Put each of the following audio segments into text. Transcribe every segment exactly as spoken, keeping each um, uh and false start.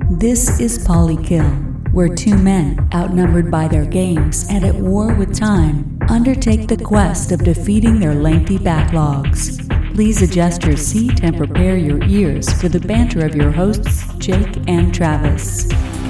This is Polykill, where two men, outnumbered by their games and at war with time, undertake the quest of defeating their lengthy backlogs. Please adjust your seat and prepare your ears for the banter of your hosts, Jake and Travis.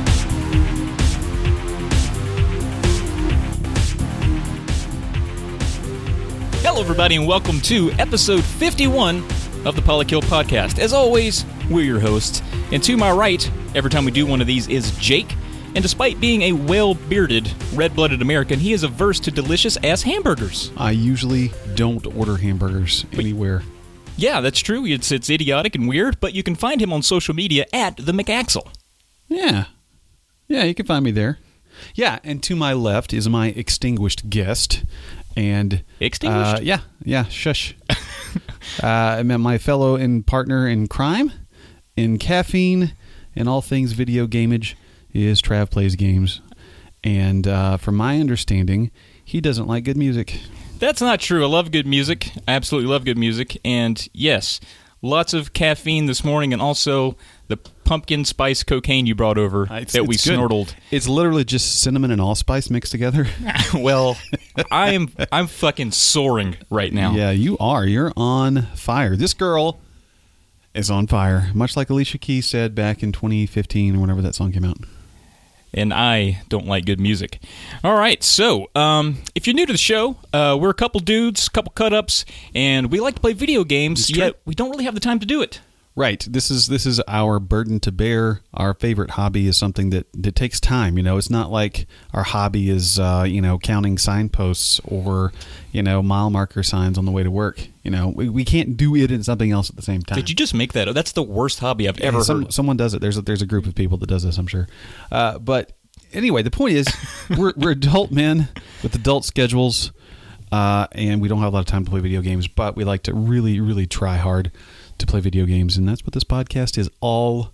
Hello, everybody, and welcome to episode fifty-one of the Polykill podcast. As always, we're your hosts, and to my right, every time we do one of these, is Jake. And despite being a well-bearded, red-blooded American, he is averse to delicious-ass hamburgers. I usually don't order hamburgers anywhere. Yeah, that's true. It's it's idiotic and weird, but you can find him on social media at the McAxel. Yeah. Yeah, you can find me there. Yeah, and to my left is my extinguished guest. And Extinguished? Uh, yeah, yeah, shush. uh, I met my fellow and partner in crime, in caffeine, and all things video gamage is Trav Plays Games. And uh, from my understanding, he doesn't like good music. That's not true. I love good music. I absolutely love good music. And yes, lots of caffeine this morning, and also the pumpkin spice cocaine you brought over it's, that we it's good. snortled. It's literally just cinnamon and allspice mixed together. Well, I'm I'm fucking soaring right now. Yeah, you are. You're on fire. This girl is on fire, much like Alicia Keys said back in twenty fifteen or whenever that song came out. And I don't like good music. All right, so um, if you're new to the show, uh, we're a couple dudes, couple cut-ups, and we like to play video games, yet we don't really have the time to do it. Right. This is this is our burden to bear. Our favorite hobby is something that, that takes time. You know, it's not like our hobby is, uh, you know, counting signposts or, you know, mile marker signs on the way to work. You know, we, we can't do it and something else at the same time. Did you just make that up? That's the worst hobby I've ever yeah, some, heard. Someone does it. There's a, there's a group of people that does this, I'm sure. Uh, but anyway, the point is we're, we're adult men with adult schedules, uh, and we don't have a lot of time to play video games, but we like to really, really try hard to play video games, and that's what this podcast is all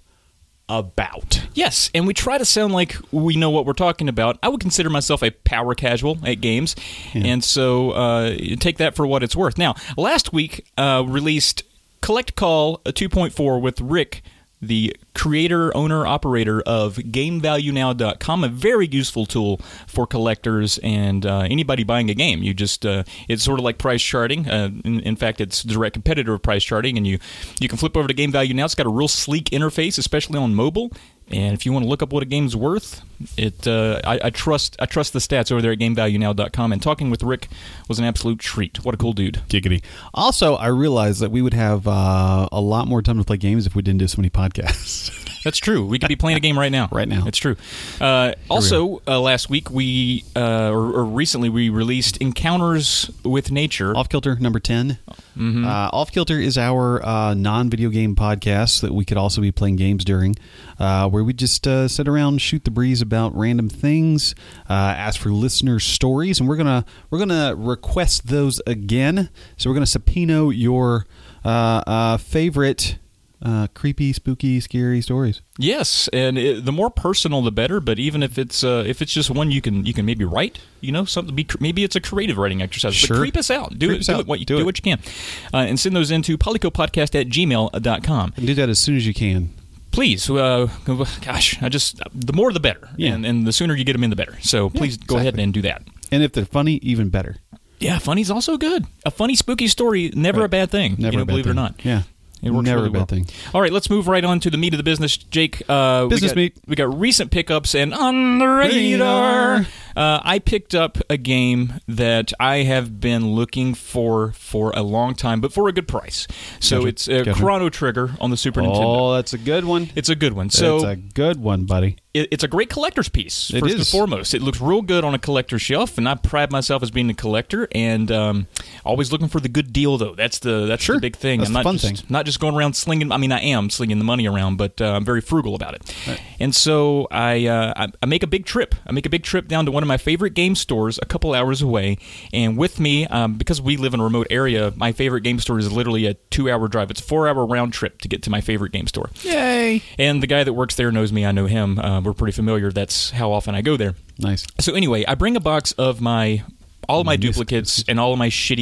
about. Yes, and we try to sound like we know what we're talking about. I would consider myself a power casual at games, yeah. and so uh, take that for what it's worth. Now, last week uh, released Collect Call two point four with Rick, the creator, owner, operator of Game Value Now dot com, a very useful tool for collectors and uh, anybody buying a game. You just uh, it's sort of like price charting. Uh, in, in fact, it's a direct competitor of price charting, and you you can flip over to Game Value Now. It's got a real sleek interface, especially on mobile. And if you want to look up what a game's worth, it uh, I, I trust I trust the stats over there at Game Value Now dot com. And talking with Rick was an absolute treat. What a cool dude. Giggity. Also, I realized that we would have uh, a lot more time to play games if we didn't do so many podcasts. That's true. We could be playing a game right now. Right now. It's true. Uh, also, uh, last week, we, uh, or, or recently, we released Encounters with Nature. Off Kilter number ten. Mm-hmm. Uh, Off Kilter is our uh, non-video game podcast that we could also be playing games during, uh, where we just uh, sit around, shoot the breeze about random things, uh, ask for listener stories, and we're gonna we're gonna request those again. So we're gonna subpoena your uh, uh, favorite uh, creepy, spooky, scary stories. Yes, and it, the more personal, the better. But even if it's uh, if it's just one you can you can maybe write, you know, something. Be, maybe it's a creative writing exercise. Sure. But creep us out. Do creep it. Do out. it. What you do, do it. what you can, uh, and send those into polykopodcast at gmail dot com. And do that as soon as you can. Please, uh, gosh, I just the more the better, yeah. and and the sooner you get them in, the better. So yeah, please go exactly. ahead and do that. And if they're funny, even better. Yeah, funny's also good. A funny, spooky story, never right. a bad thing. Never you know, a bad believe thing. it or not. Yeah. It works Never really a bad well. thing. All right, let's move right on to the meat of the business, Jake. Uh, business we got, meat. We got recent pickups, and on the radar, uh, I picked up a game that I have been looking for for a long time, but for a good price. So Gotcha. it's uh, Gotcha. Chrono Trigger on the Super oh, Nintendo. Oh, that's a good one. It's a good one. So it's a good one, buddy. It, it's a great collector's piece, It first is. and foremost. It looks real good on a collector's shelf, and I pride myself as being a collector, and um, always looking for the good deal, though. That's the that's Sure. the big thing. That's I'm the not fun just, thing. Not just going around slinging, I mean, I am slinging the money around, but uh, I'm very frugal about it. Right. And so I, uh, I I make a big trip. I make a big trip down to one of my favorite game stores a couple hours away, and with me, um, because we live in a remote area, my favorite game store is literally a two-hour drive. It's a four-hour round trip to get to my favorite game store. Yay! And the guy that works there knows me. I know him. Uh, we're pretty familiar. That's how often I go there. Nice. So anyway, I bring a box of my all of my Yes. duplicates and all of my shitty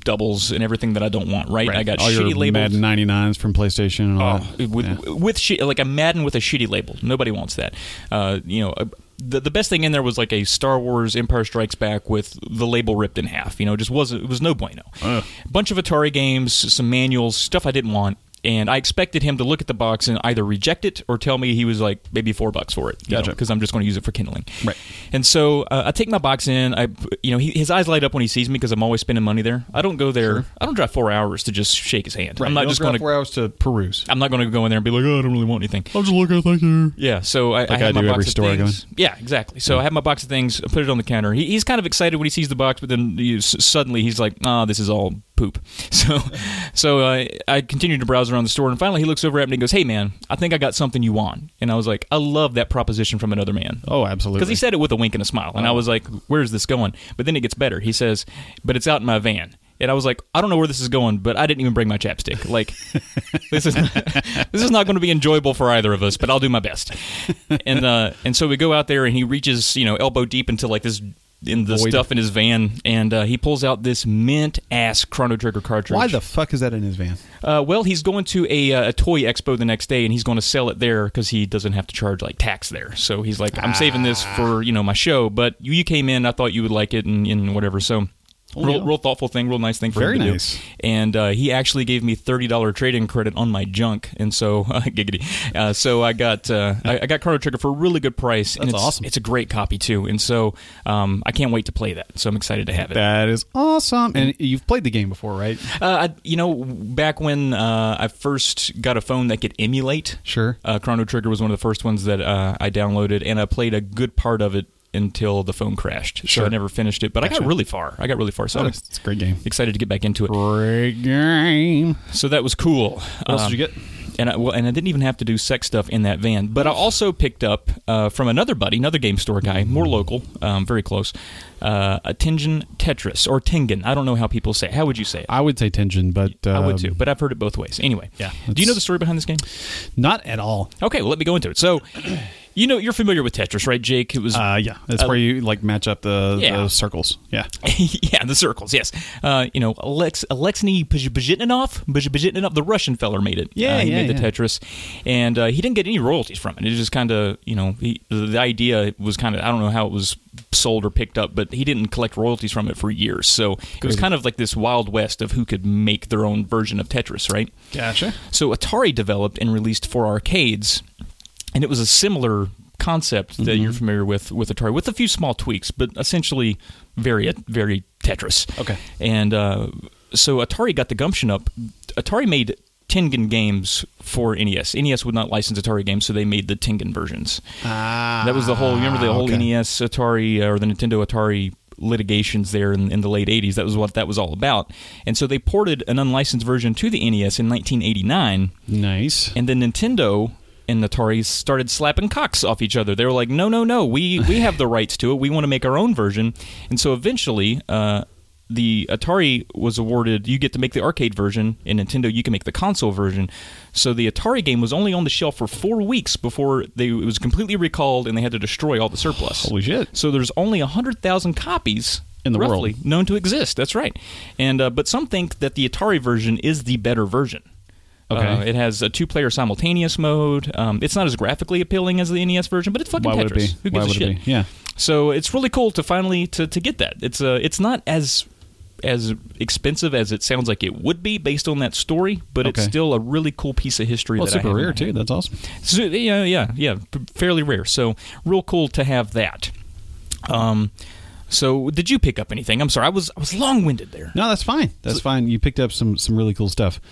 doubles and everything that I don't want, right? Right. I got all shitty your labels. Madden ninety-nines from PlayStation and all Oh, that. with Yeah. with shi- like a Madden with a shitty label. Nobody wants that. Uh, you know, uh, the the best thing in there was like a Star Wars Empire Strikes Back with the label ripped in half. You know, it just wasn't. It was no bueno. Ugh. Bunch of Atari games, some manuals, stuff I didn't want. And I expected him to look at the box and either reject it or tell me he was like maybe four bucks for it. Gotcha. Because I'm just going to use it for kindling. Right. And so uh, I take my box in. I, you know, he, his eyes light up when he sees me because I'm always spending money there. I don't go there. Sure. I don't drive four hours to just shake his hand. Right. I'm not You don't just drive going to. four hours to peruse. I'm not going to go in there and be like, oh, I don't really want anything. I'm just looking at thank you. Yeah, so I, Like I have I my do box every of store I go things. Yeah, exactly. So I have my box of things. I put it on the counter. He, he's kind of excited when he sees the box, but then you, s- suddenly he's like, "Ah, oh, this is all poop." So, so uh, I continued to browse around the store, and finally he looks over at me and goes, "Hey, man, I think I got something you want." And I was like, "I love that proposition from another man." Oh, absolutely. Because he said it with a wink and a smile, and I was like, "Where's this going?" But then it gets better. He says, "But it's out in my van." And I was like, I don't know where this is going, but I didn't even bring my chapstick. Like, this is this is not going to be enjoyable for either of us, but I'll do my best. And uh, and so we go out there, and he reaches, you know, elbow deep into like this in the Void. stuff in his van, and uh, he pulls out this mint ass Chrono Trigger cartridge. Why the fuck is that in his van? Uh, well, he's going to a, uh, a toy expo the next day, and he's going to sell it there because he doesn't have to charge like tax there. So he's like, I'm saving this for, you know, my show, but you, you came in, I thought you would like it, and, and whatever. So. Oh, Real, yeah. real thoughtful thing, real nice thing for Very him to nice. do. And uh, he actually gave me thirty dollars trade-in credit on my junk, and so uh, giggity. Uh, so I got uh, I, I got Chrono Trigger for a really good price. and That's it's, awesome. It's a great copy too, and so um, I can't wait to play that. So I'm excited to have it. That is awesome. And you've played the game before, right? Uh, I, you know, back when uh, I first got a phone that could emulate, Sure. uh, Chrono Trigger was one of the first ones that uh, I downloaded, and I played a good part of it until the phone crashed. Sure. So I never finished it, but I Gotcha. got really far. I got really far. So Oh, I'm it's, it's a great game. excited to get back into it. Great game. So that was cool. What else Um, did you get? And I, well, and I didn't even have to do sex stuff in that van. But I also picked up uh, from another buddy, another game store guy, more local, um, very close, uh, a Tengen Tetris, or Tengen. I don't know how people say it. How would you say it? I would say Tengen, but I would um, too, but I've heard it both ways. Anyway, Yeah, do you know the story behind this game? not at all. Okay, well, let me go into it. So, you know, you're familiar with Tetris, right, Jake? It was Uh, yeah, that's Uh, where you like match up the, yeah. the circles. Yeah. yeah, the circles, yes. Uh, you know, Alex, Alexei Pajitninov, Pajitninov, the Russian feller made it. Yeah, uh, he yeah, made the yeah. Tetris, and uh, he didn't get any royalties from it. It was just kind of, you know, he, the idea was kind of, I don't know how it was sold or picked up, but he didn't collect royalties from it for years. So it was kind of like this Wild West of who could make their own version of Tetris, right? Gotcha. So Atari developed and released for arcades, and it was a similar concept that Mm-hmm. you're familiar with with Atari, with a few small tweaks, but essentially very, very Tetris. Okay. And uh, so Atari got the gumption up. Atari made Tengen games for N E S. N E S would not license Atari games, so they made the Tengen versions. Ah, That was the whole, remember the whole okay. N E S Atari, uh, or the Nintendo Atari litigations there in, in the late eighties. That was what that was all about. And so they ported an unlicensed version to the N E S in nineteen eighty-nine, Nice. and then Nintendo and Atari started slapping cocks off each other. They were like, no, no, no, we, we have the rights to it. We want to make our own version. And so eventually, uh, the Atari was awarded, you get to make the arcade version, and Nintendo, you can make the console version. So the Atari game was only on the shelf for four weeks before they, it was completely recalled, and they had to destroy all the surplus. Holy shit. So there's only one hundred thousand copies In the roughly world. known to exist. That's right. And uh, but some think that the Atari version is the better version. Okay. Uh, it has a two-player simultaneous mode. Um, it's not as graphically appealing as the N E S version, but it's fucking Why Tetris. would it be? Who gives Why a would shit? it be? Yeah. So it's really cool to finally to, to get that. It's uh, it's not as as expensive as it sounds like it would be based on that story, but it's Okay. still a really cool piece of history. Well, that I super have in rare my too. hand. That's awesome. So, yeah, yeah, yeah, p- fairly rare. So real cool to have that. Um, so did you pick up anything? I'm sorry, I was I was long winded there. No, that's fine. That's fine. You picked up some some really cool stuff,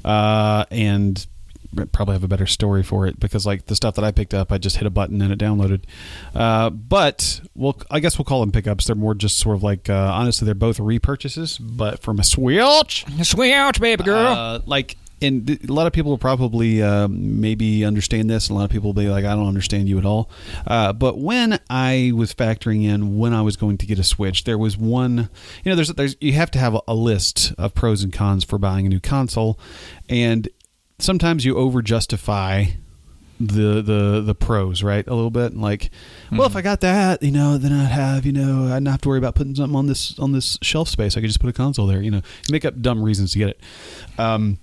uh, and probably have a better story for it because like the stuff that I picked up, I just hit a button and it downloaded. Uh, but we'll I guess we'll call them pickups. They're more just sort of like uh, honestly, they're both repurchases, but from a Switch. Switch, baby girl. Uh, like. And th- a lot of people will probably uh, maybe understand this, and a lot of people will be like, I don't understand you at all. Uh, but when I was factoring in when I was going to get a Switch, there was one, you know, there's, there's you have to have a, a list of pros and cons for buying a new console, and sometimes you over-justify the the the pros, right? A little bit like, well, mm-hmm. if I got that, you know, then I'd have, you know, I'd not have to worry about putting something on this on this shelf space. I could just put a console there. You know, you make up dumb reasons to get it. Um,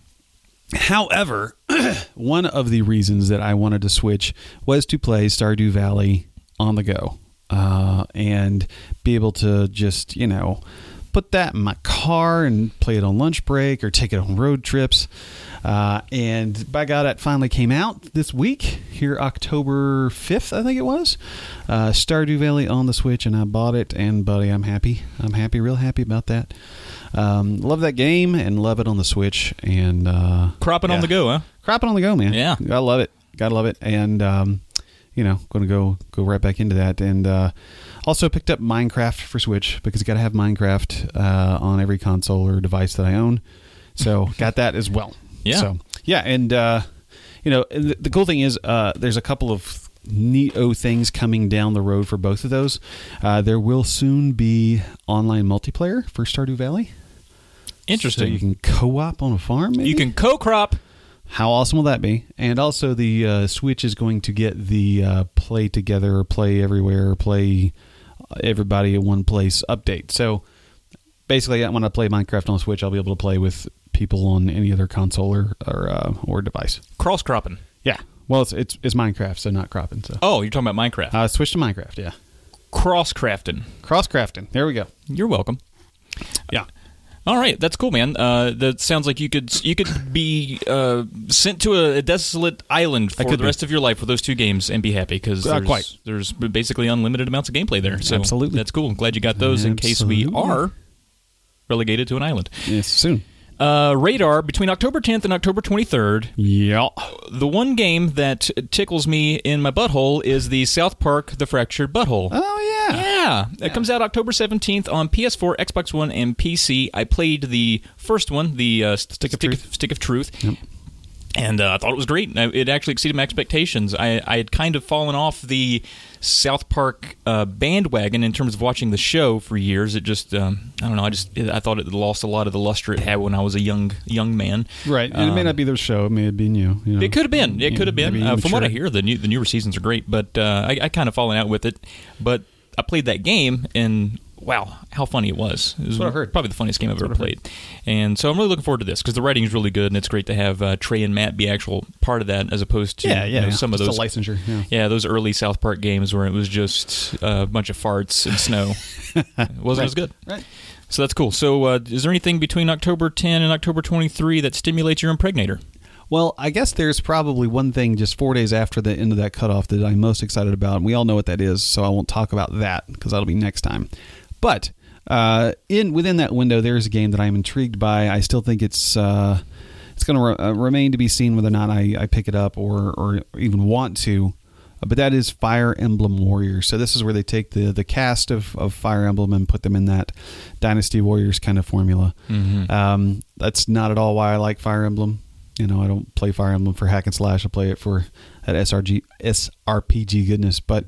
however, one of the reasons that I wanted to switch was to play Stardew Valley on the go, uh, and be able to just, you know, put that in my car and play it on lunch break or take it on road trips. Uh, and by God, it finally came out this week, here October fifth, I think it was. Uh, Stardew Valley on the Switch, and I bought it, and buddy, I'm happy. I'm happy, real happy about that. Um, love that game and love it on the Switch. And uh, Cropping yeah. on the go, huh? Cropping on the go, man. Yeah. Gotta love it. Gotta love it. And, um, you know, going to go go right back into that. And uh, also picked up Minecraft for Switch because you got to have Minecraft uh, on every console or device that I own. So got that as well. Yeah. So, yeah, and, uh, you know, the, the cool thing is uh, there's a couple of neato things coming down the road for both of those. Uh, there will soon be online multiplayer for Stardew Valley. Interesting. So you can co-op on a farm, maybe? You can co-crop. How awesome will that be? And also the uh, Switch is going to get the uh, play together or play everywhere or play everybody in one place update. So basically when I play Minecraft on the Switch, I'll be able to play with people on any other console or or, uh, or device. Cross cropping. Yeah. Well, it's, it's it's Minecraft, so not cropping. So. Oh, you're talking about Minecraft. Uh, switch to Minecraft, yeah. Cross crafting. Cross crafting. There we go. You're welcome. Yeah. All right, that's cool, man. Uh, that sounds like you could you could be uh, sent to a, a desolate island for the be. rest of your life with those two games and be happy because uh, there's, quite. there's basically unlimited amounts of gameplay there. So Absolutely. That's cool. I'm glad you got those Absolutely. in case we are relegated to an island. Yes, soon. Uh, Radar, between October tenth and October twenty-third. Yeah. The one game that tickles me in my butthole is the South Park The Fractured Butthole. Oh, yeah. Yeah. It yeah. comes out October seventeenth on P S four, Xbox One, and P C. I played the first one, the uh, Stick, of Stick, Truth. Stick of Truth. Yep. And uh, I thought it was great. It actually exceeded my expectations. I, I had kind of fallen off the South Park uh, bandwagon in terms of watching the show for years. It just, um, I don't know, I just it, I thought it lost a lot of the luster it had when I was a young young man. Right. And um, it may not be the show. It may have been you. you know? It could have been. It could have been. Uh, from what I hear, the new, the newer seasons are great, but uh, I, I kind of fallen out with it. But I played that game, and wow, how funny it was. It was what I've heard. Probably the funniest game I've That's ever played. And so I'm really looking forward to this because the writing is really good, and it's great to have uh, Trey and Matt be actual part of that as opposed to yeah, yeah, you know, yeah. some just of those a licensure. Yeah. yeah, those early South Park games where it was just a bunch of farts and snow. It wasn't right. as good. Right. So that's cool. So uh, is there anything between October tenth and October twenty-third that stimulates your impregnator? Well, I guess there's probably one thing just four days after the end of that cutoff that I'm most excited about, and we all know what that is, so I won't talk about that because that'll be next time. But uh, in within that window, there's a game that I'm intrigued by. I still think it's uh, it's going to re- uh, remain to be seen whether or not I, I pick it up or, or even want to, uh, but that is Fire Emblem Warriors. So this is where they take the, the cast of, of Fire Emblem and put them in that Dynasty Warriors kind of formula. Mm-hmm. Um, that's not at all why I like Fire Emblem. You know, I don't play Fire Emblem for hack and slash. I play it for that S R G, S R P G goodness. But,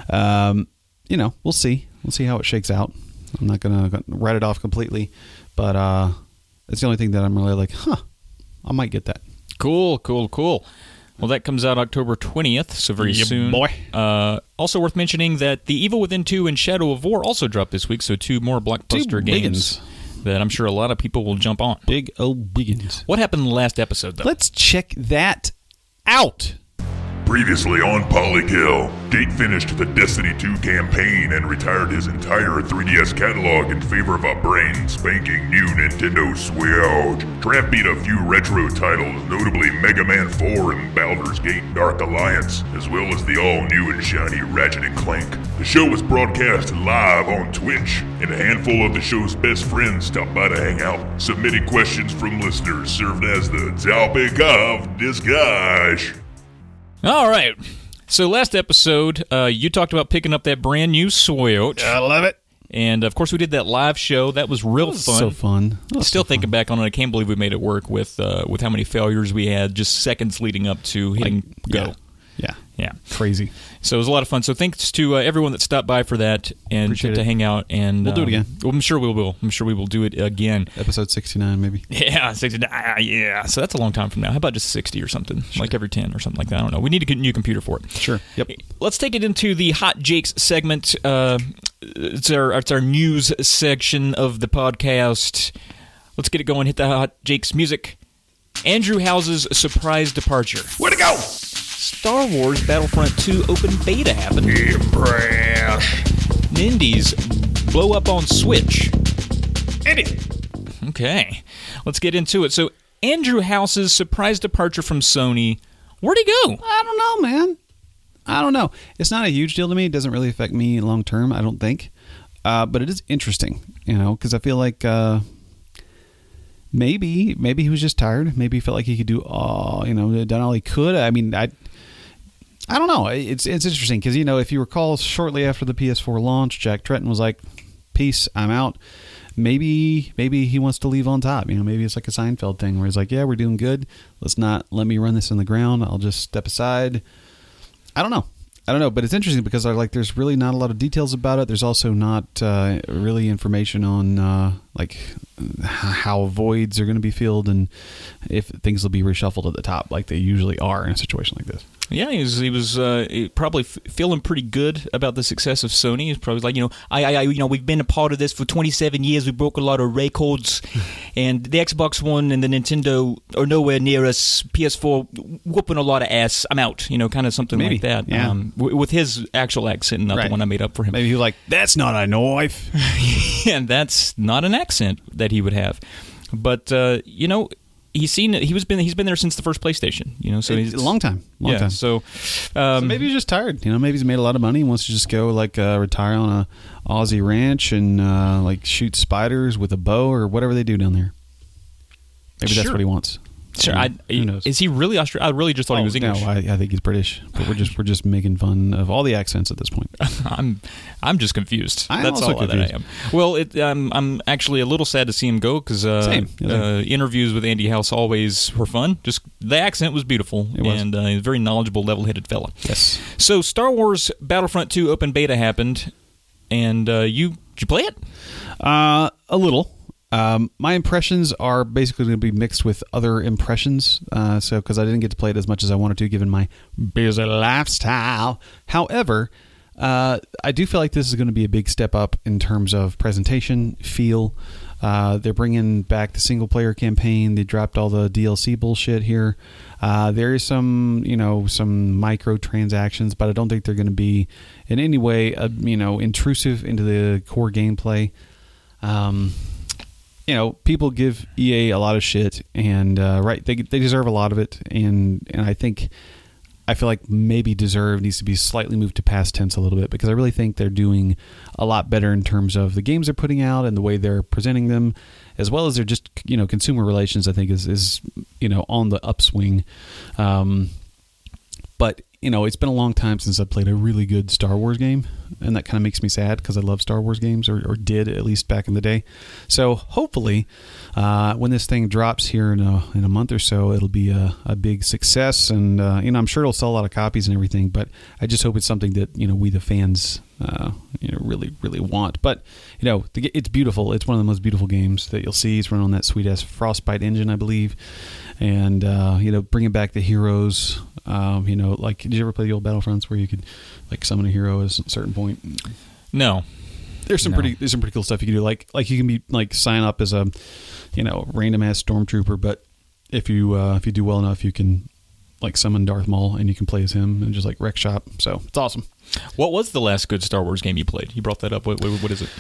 um, you know, we'll see. We'll see how it shakes out. I'm not going to write it off completely. But uh, it's the only thing that I'm really like, huh, I might get that. Cool, cool, cool. Well, that comes out October twentieth, so very yeah, soon. boy. Uh, also worth mentioning that The Evil Within two and Shadow of War also dropped this week, so two more blockbuster two games. Biggins. That I'm sure a lot of people will jump on. Big old biggins. What happened in the last episode, though? Let's check that out. Previously on Polykill, Date finished the Destiny two campaign and retired his entire three D S catalog in favor of a brand-spanking new Nintendo Switch. Trav beat a few retro titles, notably Mega Man four and Baldur's Gate Dark Alliance, as well as the all-new and shiny Ratchet and Clank. The show was broadcast live on Twitch, and a handful of the show's best friends stopped by to hang out, submitting questions from listeners served as the topic of discussion. All right. So last episode, uh, you talked about picking up that brand new Switch. I love it. And, of course, we did that live show. That was real that was fun. so fun. Still so thinking fun. back on it, I can't believe we made it work with uh, with how many failures we had just seconds leading up to hitting like, go. Yeah. Yeah. Yeah. crazy. So it was a lot of fun. So thanks to uh, everyone that stopped by for that and to, to hang out. And we'll do it again. Um, well, I'm sure we will. I'm sure we will do it again. Episode sixty-nine, maybe. Yeah, sixty-nine. Yeah. So that's a long time from now. How about just sixty or something? Sure. Like every ten or something like that. I don't know. We need a new computer for it. Sure. Yep. Let's take it into the Hot Jakes segment. Uh, it's our it's our news section of the podcast. Let's get it going. Hit the Hot Jakes music. Andrew House's surprise departure. Where'd it go? Star Wars Battlefront two open beta happened. Impress. Nindies blow up on Switch. Andy. Okay, let's get into it. So, Andrew House's surprise departure from Sony. Where'd he go? I don't know, man. I don't know. It's not a huge deal to me. It doesn't really affect me long term, I don't think. Uh, but it is interesting, you know, because I feel like uh, maybe maybe he was just tired. Maybe he felt like he could do all, you know, done all he could. I mean, I I don't know. It's it's interesting because, you know, if you recall, shortly after the P S four launch, Jack Tretton was like, peace, I'm out. Maybe maybe he wants to leave on top. You know, maybe it's like a Seinfeld thing where he's like, yeah, we're doing good. Let's not let me run this in the ground. I'll just step aside. I don't know. I don't know, but it's interesting because I like there's really not a lot of details about it. There's also not uh, really information on uh, like how voids are going to be filled and if things will be reshuffled at the top like they usually are in a situation like this. Yeah, he was, he was uh, probably f- feeling pretty good about the success of Sony. He's probably like, you know, I, I, you know, we've been a part of this for twenty-seven years. We broke a lot of records, and the Xbox One and the Nintendo are nowhere near us. P S four whooping a lot of ass. I'm out. You know, kind of something Maybe. like that. Yeah. Um, w- with his actual accent, not Right. the one I made up for him. Maybe he was like, that's not a knife. And that's not an accent that he would have. But uh, you know. He's seen he was been he's been there since the first PlayStation, you know. So he's a long time, long yeah, time. So, um, so maybe he's just tired, you know. Maybe he's made a lot of money. He wants to just go like uh, retire on a Aussie ranch and uh, like shoot spiders with a bow or whatever they do down there. Maybe Sure. that's what he wants. Sure, I I, mean, who knows? Is he really Australian? I really just thought oh, he was English. No, I, I think he's British, but we're just we're just making fun of all the accents at this point. I'm I'm just confused. I'm That's also all confused. that I am. Well, it, um, I'm actually a little sad to see him go because uh, Same. Yeah, uh, interviews with Andy House always were fun. Just the accent was beautiful It was. and uh, he's a very knowledgeable, level-headed fella. Yes. So Star Wars Battlefront two open beta happened, and uh, you did you play it? Uh, a little. Um, my impressions are basically going to be mixed with other impressions, uh, so because I didn't get to play it as much as I wanted to, given my busy lifestyle. However, uh, I do feel like this is going to be a big step up in terms of presentation, feel. Uh, they're bringing back the single-player campaign. They dropped all the D L C bullshit here. Uh, there is some, you know, some microtransactions, but I don't think they're going to be in any way, uh, you know, intrusive into the core gameplay. Um, you know, people give E A a lot of shit, and uh, right, they they deserve a lot of it, and and I think I feel like maybe deserve needs to be slightly moved to past tense a little bit, because I really think they're doing a lot better in terms of the games they're putting out and the way they're presenting them, as well as their just, you know, consumer relations. I think is is you know, on the upswing. Um, but you know, it's been a long time since I played a really good Star Wars game, and that kind of makes me sad because I love Star Wars games, or, or did at least back in the day. So hopefully, uh, when this thing drops here in a in a month or so, it'll be a, a big success, and uh, you know, I'm sure it'll sell a lot of copies and everything. But I just hope it's something that, you know, we the fans uh, you know, really really want. But you know, the, it's beautiful. It's one of the most beautiful games that you'll see. It's run on that sweet ass Frostbite engine, I believe. And, uh, you know, bringing back the heroes, um, you know, like, did you ever play the old Battlefronts where you could, like, summon a hero at a certain point? No. There's some No. pretty, there's some pretty cool stuff you can do. Like, like you can be, like, sign up as a, you know, random-ass stormtrooper, but if you, uh, if you do well enough, you can, like, summon Darth Maul, and you can play as him and just, like, wreck shop. So, it's awesome. What was the last good Star Wars game you played? You brought that up. What, what, what is it?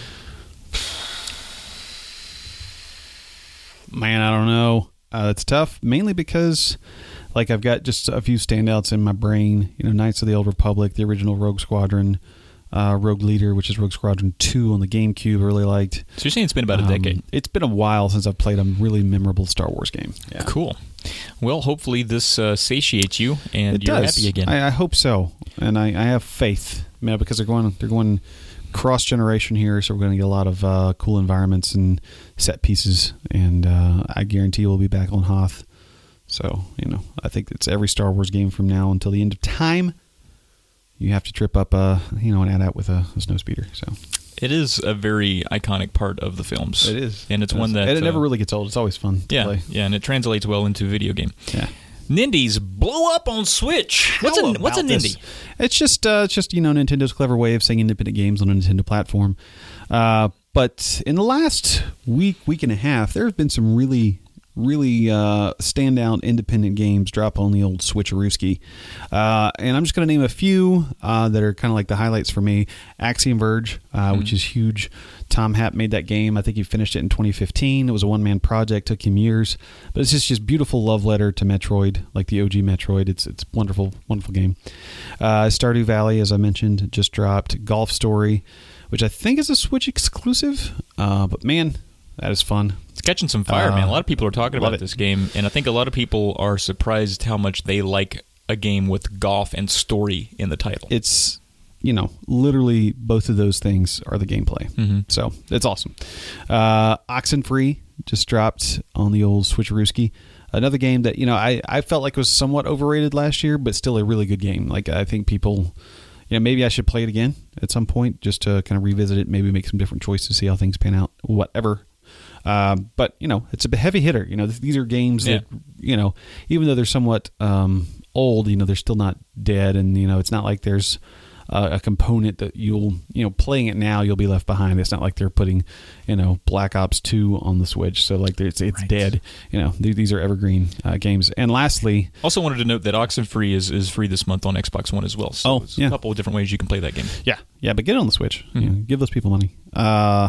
Man, I don't know. Uh, it's tough, mainly because, like, I've got just a few standouts in my brain. You know, Knights of the Old Republic, the original Rogue Squadron, uh, Rogue Leader, which is Rogue Squadron two on the GameCube, I really liked. So you're saying it's been about a Um, decade? It's been a while since I've played a really memorable Star Wars game. Yeah. Cool. Well, hopefully this uh, satiates you and It you're does. happy again. I, I hope so, and I, I have faith, you know, because they're going they're going cross generation here, so we're going to get a lot of uh, cool environments and set pieces, and uh, I guarantee we'll be back on Hoth. So, you know, I think it's every Star Wars game from now until the end of time. you have to trip up a you know an A T A T with a, a snow speeder. So it is a very iconic part of the films. it is, and it's it one is. that and it never uh, really gets old. It's always fun to yeah, play. yeah, and it translates well into video game. Yeah. Nindies blew up on Switch. What's How a what's a about this? Nindy? It's just uh, it's just you know Nintendo's clever way of saying independent games on a Nintendo platform. Uh, but in the last week, week and a half, there have been some really, really uh, standout independent games drop on the old Switcherooski. Uh, and I'm just going to name a few uh, that are kind of like the highlights for me. Axiom Verge, uh, mm-hmm. which is huge. Tom Happ made that game. I think he finished it in twenty fifteen. It was a one-man project. Took him years. But it's just just beautiful love letter to Metroid, like the O G Metroid. It's it's wonderful, wonderful game. Uh, Stardew Valley, as I mentioned, just dropped. Golf Story, which I think is a Switch exclusive. Uh, but man, that is fun. It's catching some fire, uh, man. A lot of people are talking about it. this game, and I think a lot of people are surprised how much they like a game with golf and story in the title. It's, you know, literally both of those things are the gameplay. Mm-hmm. So it's awesome. Uh, Oxenfree just dropped on the old Switcherooski. Another game that, you know, I, I felt like was somewhat overrated last year, but still a really good game. Like, I think people... You know, maybe I should play it again at some point just to kind of revisit it, maybe make some different choices, see how things pan out, whatever. Uh, but, you know, it's a heavy hitter. You know, these are games yeah. that, you know, even though they're somewhat um, old, you know, they're still not dead. And, you know, it's not like there's uh, a component that you'll, you know, playing it now, you'll be left behind. It's not like they're putting, you know, Black Ops two on the Switch. So, like, it's, it's right. dead. You know, th- these are evergreen uh, games. And lastly... Also wanted to note that Oxenfree is, is free this month on Xbox One as well. So oh, there's yeah. a couple of different ways you can play that game. Yeah, yeah, but get it on the Switch. Mm-hmm. You know, give those people money. Uh,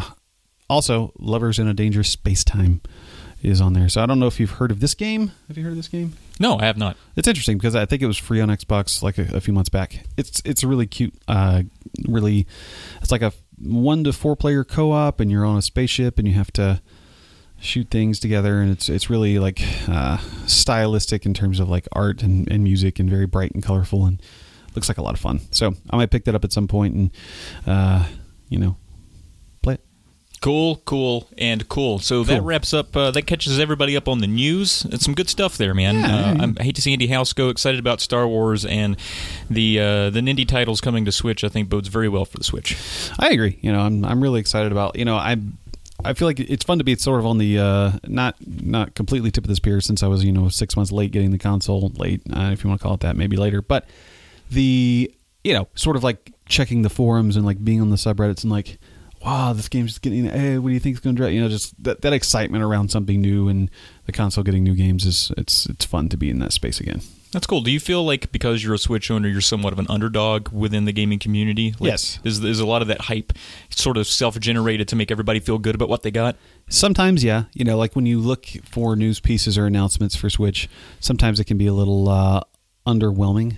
also, Lovers in a Dangerous Space-Time is on there. So I don't know if you've heard of this game. Have you heard of this game? No, I have not. It's interesting because I think it was free on Xbox like a, a few months back. It's it's a really cute, uh, really, it's like a one to four player co-op, and you're on a spaceship, and you have to shoot things together, and it's it's really like uh, stylistic in terms of like art and, and music, and very bright and colorful, and looks like a lot of fun. So I might pick that up at some point and uh, you know, play it. Cool, cool, and cool. So Cool. that wraps up, uh, that catches everybody up on the news. It's some good stuff there, man. Yeah, uh, yeah, yeah. I'm, I hate to see Andy House go. Excited about Star Wars, and the uh, the Nindy titles coming to Switch, I think, bodes very well for the Switch. I agree. You know, I'm I'm really excited about, you know, I I feel like it's fun to be sort of on the uh, not not completely tip of the spear since I was, you know, six months late getting the console, late, uh, if you want to call it that, maybe later. But the, you know, sort of like checking the forums and like being on the subreddits and like, wow, this game's just getting, hey, what do you think is going to drive? You know, just that, that excitement around something new and the console getting new games is, it's it's fun to be in that space again. That's cool. Do you feel like because you're a Switch owner, you're somewhat of an underdog within the gaming community? Like, yes. Is, is a lot of that hype sort of self-generated to make everybody feel good about what they got? Sometimes, yeah. You know, like when you look for news pieces or announcements for Switch, sometimes it can be a little uh, underwhelming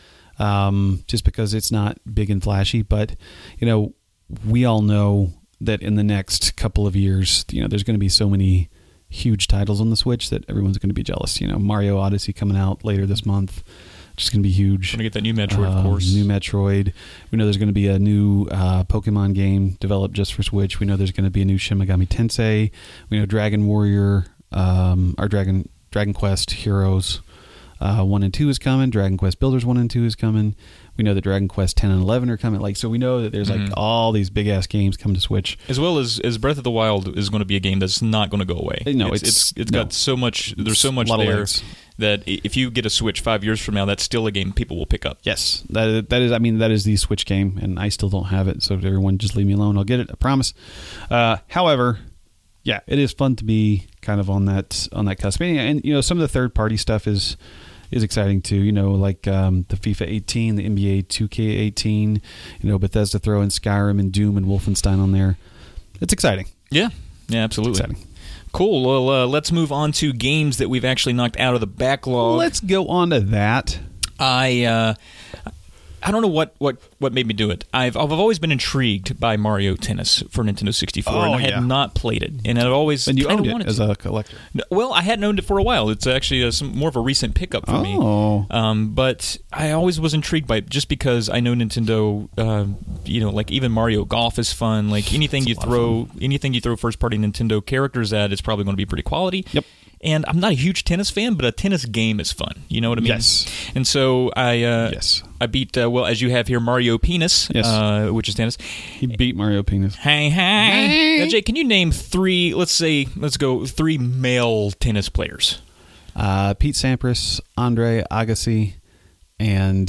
um, just because it's not big and flashy. But, you know, we all know that in the next couple of years, you know, there's going to be so many huge titles on the Switch that everyone's going to be jealous. You know, Mario Odyssey coming out later this month, which is going to be huge. Going to get that new Metroid, uh, of course. New Metroid. We know there's going to be a new uh, Pokemon game developed just for Switch. We know there's going to be a new Shin Megami Tensei. We know Dragon Warrior, um, our Dragon Dragon Quest Heroes uh, one and two is coming. Dragon Quest Builders one and two is coming. We know that Dragon Quest ten and eleven are coming. Like, so we know that there's like mm-hmm. all these big ass games coming to Switch, as well as as Breath of the Wild is going to be a game that's not going to go away. No, it's it's it's, it's no. got so much. There's It's so much a lot of there legs. that if you get a Switch five years from now, that's still a game people will pick up. Yes, that that is. I mean, that is the Switch game, and I still don't have it. So if everyone just leave me alone, I'll get it. I promise. Uh, however, yeah, it is fun to be kind of on that on that cusp, and, and you know, some of the third party stuff is is exciting too. You know, like um, the FIFA eighteen, the N B A two K eighteen. You know, Bethesda throwing Skyrim and Doom and Wolfenstein on there. It's exciting. Yeah, yeah, absolutely. Exciting. Cool. Well, uh, let's move on to games that we've actually knocked out of the backlog. Let's go on to that. I uh, I don't know what, what, what made me do it. I've I've always been intrigued by Mario Tennis for Nintendo sixty-four, Oh, and I had yeah. not played it. And I've always And you kinda owned it wanted as to. a collector. Well, I hadn't owned it for a while. It's actually a, some, more of a recent pickup for me. Oh. Um, but I always was intrigued by it just because I know Nintendo, uh, you know, like even Mario Golf is fun. Like anything It's a you lot of throw, anything you throw first-party Nintendo characters at is probably going to be pretty quality. Yep. And I'm not a huge tennis fan, but a tennis game is fun. You know what I mean? Yes. And so I uh, yes. I beat, uh, well, as you have here, Mario Penis, yes. uh, which is tennis. He beat Mario Penis. Hey, hey. hey. Now, Jake, can you name three, let's say, let's go, three male tennis players? Uh, Pete Sampras, Andre Agassi, and...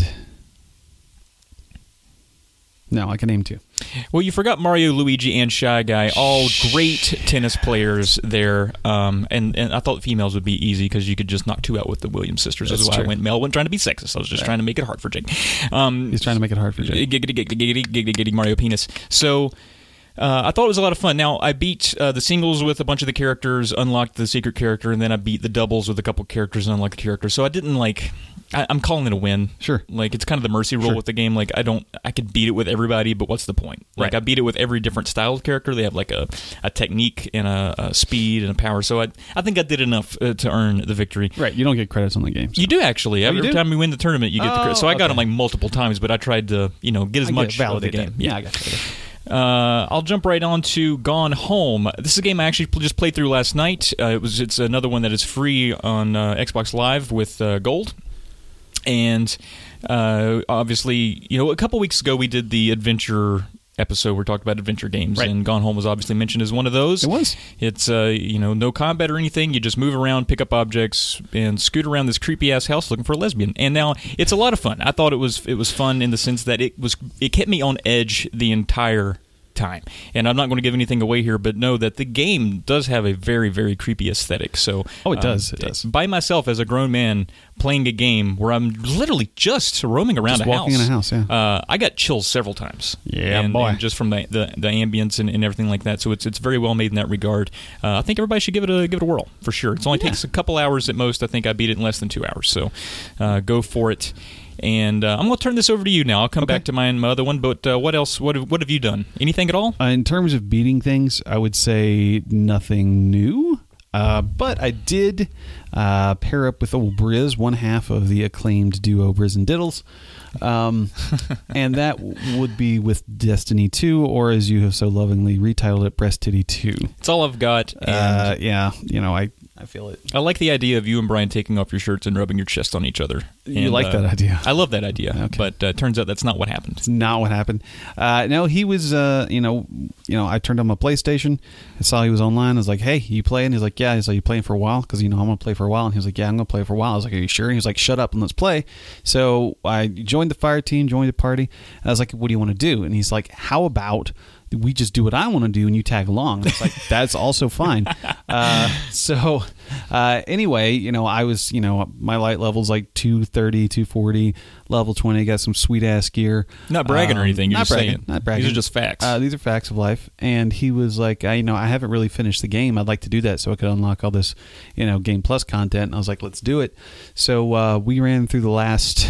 No, I can name two. Well, you forgot Mario, Luigi, and Shy Guy, all great tennis players there. Um, and, and I thought females would be easy because you could just knock two out with the Williams sisters. That's, That's why true. I went male. I wasn't trying to be sexist. I was just right. trying to make it hard for Jake. Um, He's trying to make it hard for Jake. Giggity, giggity, giggity, giggity, giggity, Mario Penis. So... Uh, I thought it was a lot of fun. Now, I beat uh, the singles with a bunch of the characters, unlocked the secret character, and then I beat the doubles with a couple characters and unlocked the character. So I didn't, like... I, I'm calling it a win. Sure. Like, it's kind of the mercy rule sure. with the game. Like, I don't... I could beat it with everybody, but what's the point? Like, right. I beat it with every different style of character. They have, like, a, a technique and a, a speed and a power. So I I think I did enough uh, to earn the victory. Right. You don't get credits on the game. So. You do, actually. Oh, every you do? time we win the tournament, you get oh, the credit. So I got okay. them, like, multiple times, but I tried to, you know, get as I much get of the game. That. Yeah, I got you. Uh, I'll jump right on to Gone Home. This is a game I actually just played through last night. Uh, it was it's another one that is free on uh, Xbox Live with uh, Gold. And uh, obviously, you know, a couple weeks ago we did the adventure episode where we talked about adventure games, right. and Gone Home was obviously mentioned as one of those. It was. It's, uh, you know, no combat or anything. You just move around, pick up objects, and scoot around this creepy-ass house looking for a lesbian. And now, it's a lot of fun. I thought it was it was fun in the sense that it was it kept me on edge the entire time. And I'm not going to give anything away here, but know that the game does have a very, very creepy aesthetic. So, oh, it does. Um, it does. By myself as a grown man playing a game where I'm literally just roaming around just a walking house. in a house, yeah. Uh, I got chills several times. Yeah, and, boy. And just from the the, the ambience and, and everything like that. So it's it's very well made in that regard. Uh, I think everybody should give it a give it a whirl for sure. It only yeah. takes a couple hours at most. I think I beat it in less than two hours. So uh, go for it. And uh, I'm going to turn this over to you now. I'll come okay. back to my, my other one. But uh, what else? What have, what have you done? Anything at all? Uh, in terms of beating things, I would say nothing new. Uh, but I did uh, pair up with old Briz, one half of the acclaimed duo Briz and Diddles. Um, and that would be with Destiny two, or as you have so lovingly retitled it, Breast Titty two. It's all I've got. And uh, yeah, you know, I, I feel it. I like the idea of you and Brian taking off your shirts and rubbing your chest on each other. You and, like uh, that idea? I love that idea. Okay. But uh, turns out that's not what happened. It's not what happened. Uh, no, he was, uh, you know, you know, I turned on my PlayStation. I saw he was online. I was like, hey, you playing? He's like, yeah. He's like, you playing for a while? Because, you know, I'm going to play for a while. And he was like, yeah, I'm going to play for a while. I was like, are you sure? And he was like, shut up and let's play. So I joined the fire team, joined the party. And I was like, what do you want to do? And he's like, how about we just do what I want to do and you tag along? And it's like, that's also fine. Uh, so uh, anyway, you know, I was, you know, my light level's like two thirty, two forty, level twenty, got some sweet ass gear. Not bragging um, or anything. You're not just bragging, saying. Not bragging. These are just facts. Uh, these are facts of life. And he was like, I, you know, I haven't really finished the game. I'd like to do that so I could unlock all this, you know, Game Plus content. And I was like, let's do it. So uh, we ran through the last...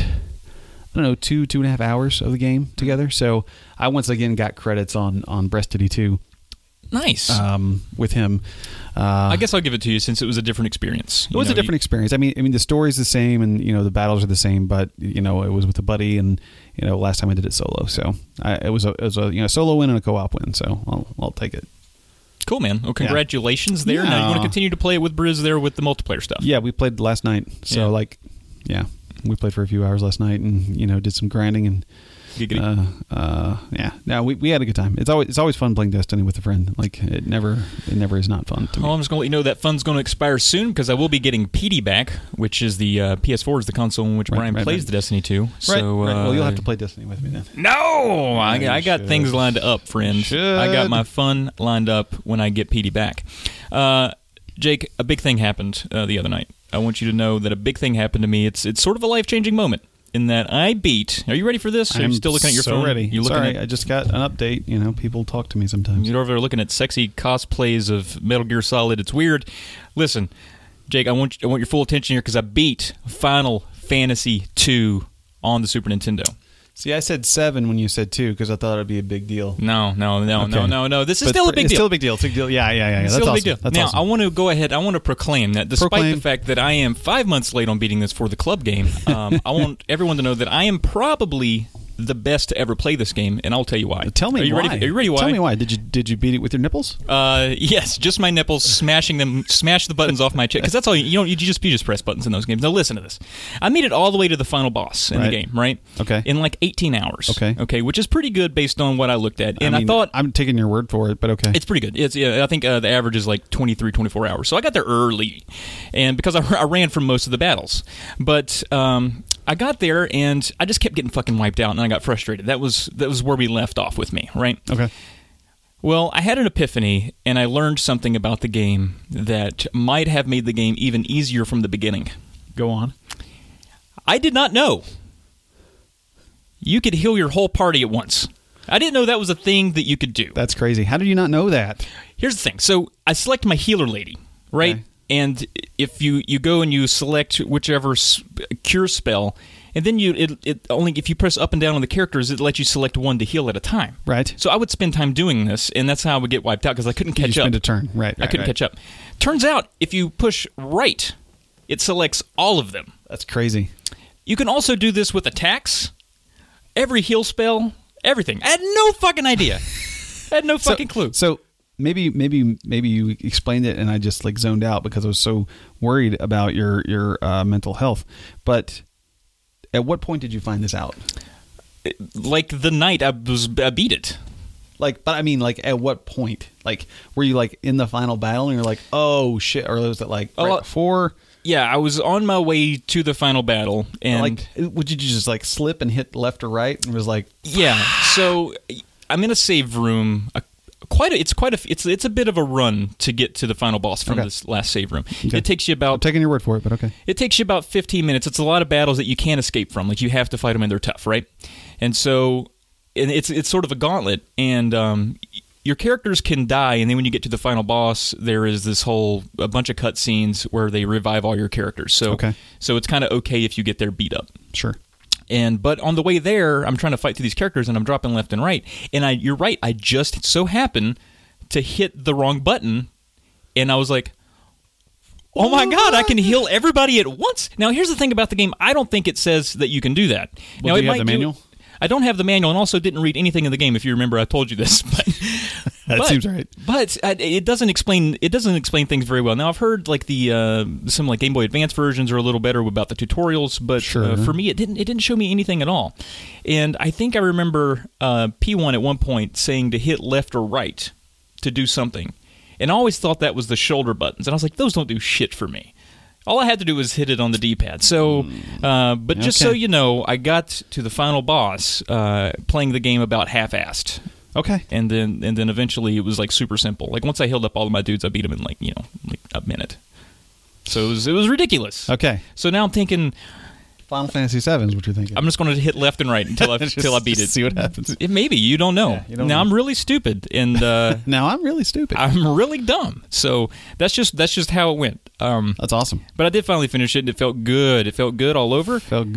I don't know, two, two and a half hours of the game together. So I once again got credits on, on Breast Titty two. Nice. Um, with him. Uh, I guess I'll give it to you since it was a different experience. It was know, a different you, experience. I mean, I mean, the story's the same and, you know, the battles are the same, but, you know, it was with a buddy and, you know, last time I did it solo. So I, it was a, it was a, you know, solo win and a co-op win. So I'll, I'll take it. Cool, man. Well, congratulations yeah. there. Yeah. Now you want to continue to play it with Briz there with the multiplayer stuff. Yeah, we played last night. So, yeah. like, yeah. We played for a few hours last night, and you know, did some grinding and uh, uh, yeah. No, we we had a good time. It's always it's always fun playing Destiny with a friend. Like it never it never is not fun to me. Well, I'm just gonna let you know that fun's gonna expire soon because I will be getting P D back, which is the uh, P S four is the console in which right, Brian right, plays right. the Destiny two. Right, So right. Well, you'll uh, have to play Destiny with me then. No, yeah, I, I got should. things lined up, friend. I got my fun lined up when I get P D back. Uh, Jake, a big thing happened uh, the other night. I want you to know that a big thing happened to me. It's it's sort of a life-changing moment in that I beat... Are you ready for this? Are I'm you still looking at your so phone? ready. You looking Sorry, at, I just got an update. You know, people talk to me sometimes. You're over there looking at sexy cosplays of Metal Gear Solid. It's weird. Listen, Jake, I want I want your full attention here because I beat Final Fantasy two on the Super Nintendo. See, I said seven when you said two because I thought it'd be a big deal. No, no, no, okay. no, no, no. This is but still a big it's deal. Still a big deal. It's a big deal. Yeah, yeah, yeah. yeah. It's That's still a awesome. big deal. That's now, awesome. I want to go ahead. I want to proclaim that despite proclaim. the fact that I am five months late on beating this for the club game, um, I want everyone to know that I am probably the best to ever play this game, and I'll tell you why. Tell me are you why. Ready? Are you ready? Why? Tell me why. Did you did you beat it with your nipples? Uh, yes, just my nipples, smashing them, smash the buttons off my chest. Because that's all you, you don't. You just you just press buttons in those games. Now listen to this. I made it all the way to the final boss in Right. the game, right? Okay. In like eighteen hours. Okay. Okay, which is pretty good based on what I looked at, and I, mean, thought I'm taking your word for it, but okay. it's pretty good. It's yeah, I think uh, the average is like twenty-three, twenty-four hours. So I got there early, and because I, I ran from most of the battles, but um, I got there and I just kept getting fucking wiped out, and I got frustrated. That was that was where we left off with me, right? Okay. Well, I had an epiphany, and I learned something about the game that might have made the game even easier from the beginning. Go on. I did not know you could heal your whole party at once. I didn't know that was a thing that you could do. That's crazy. How did you not know that? Here's the thing. So I select my healer lady, right? Okay. And if you, you go and you select whichever s- cure spell, and then you it, it only if you press up and down on the characters, it lets you select one to heal at a time. Right. So I would spend time doing this, and that's how I would get wiped out because I couldn't catch you up. spend a turn. Right. I right, couldn't right. catch up. Turns out, if you push right, it selects all of them. That's crazy. You can also do this with attacks, every heal spell, everything. I had no fucking idea. I had no fucking so, clue. So maybe maybe maybe you explained it and I just like zoned out because I was so worried about your your uh, mental health. But at what point did you find this out? Like the night I was I beat it. Like, but I mean, like, at what point? Like, were you like in the final battle and you're like, oh shit, or was it like right Oh, before? Yeah, I was on my way to the final battle, and Like, would you just like slip and hit left or right and was like, yeah. So I'm in a save room. A, quite a, it's quite a it's it's a bit of a run to get to the final boss from Okay. this last save room. Okay. It takes you I'm about taking your word for it, but okay. It takes you about fifteen minutes. It's a lot of battles that you can't escape from. Like, you have to fight them and they're tough, right? And so and it's it's sort of a gauntlet, and um, your characters can die, and then when you get to the final boss, there is this whole a bunch of cutscenes where they revive all your characters. So Okay. so it's kind of okay if you get there beat up. Sure. And but on the way there, I'm trying to fight through these characters, and I'm dropping left and right. And I, you're right, I just so happen to hit the wrong button, and I was like, "Oh my god, I can heal everybody at once!" Now, here's the thing about the game: I don't think it says that you can do that. Well, now, do it you have might the manual? Do, I don't have the manual, and also didn't read anything in the game. If you remember, I told you this, but That but, seems right. But uh, it doesn't explain it doesn't explain things very well. Now, I've heard like the uh, some like Game Boy Advance versions are a little better about the tutorials, but Sure. uh, for me, it didn't it didn't show me anything at all. And I think I remember uh, P one at one point saying to hit left or right to do something, and I always thought that was the shoulder buttons, and I was like, those don't do shit for me. All I had to do was hit it on the D-pad. So, uh, but just so Okay. you know, I got to the final boss uh, playing the game about half-assed. Okay. And then and then eventually it was like super simple. Like once I healed up all of my dudes, I beat them in like, you know, like a minute. So it was, it was ridiculous. Okay. So now I'm thinking Final Fantasy seven is what you're thinking. I'm just going to hit left and right until I Just- until I beat it. just see what happens. It, maybe you don't know. Yeah, you don't now know. I'm really stupid and uh, Now I'm really stupid. I'm really dumb. So that's just that's just how it went. Um, That's awesome. but I did finally finish it, and it felt good. It felt good all over. Felt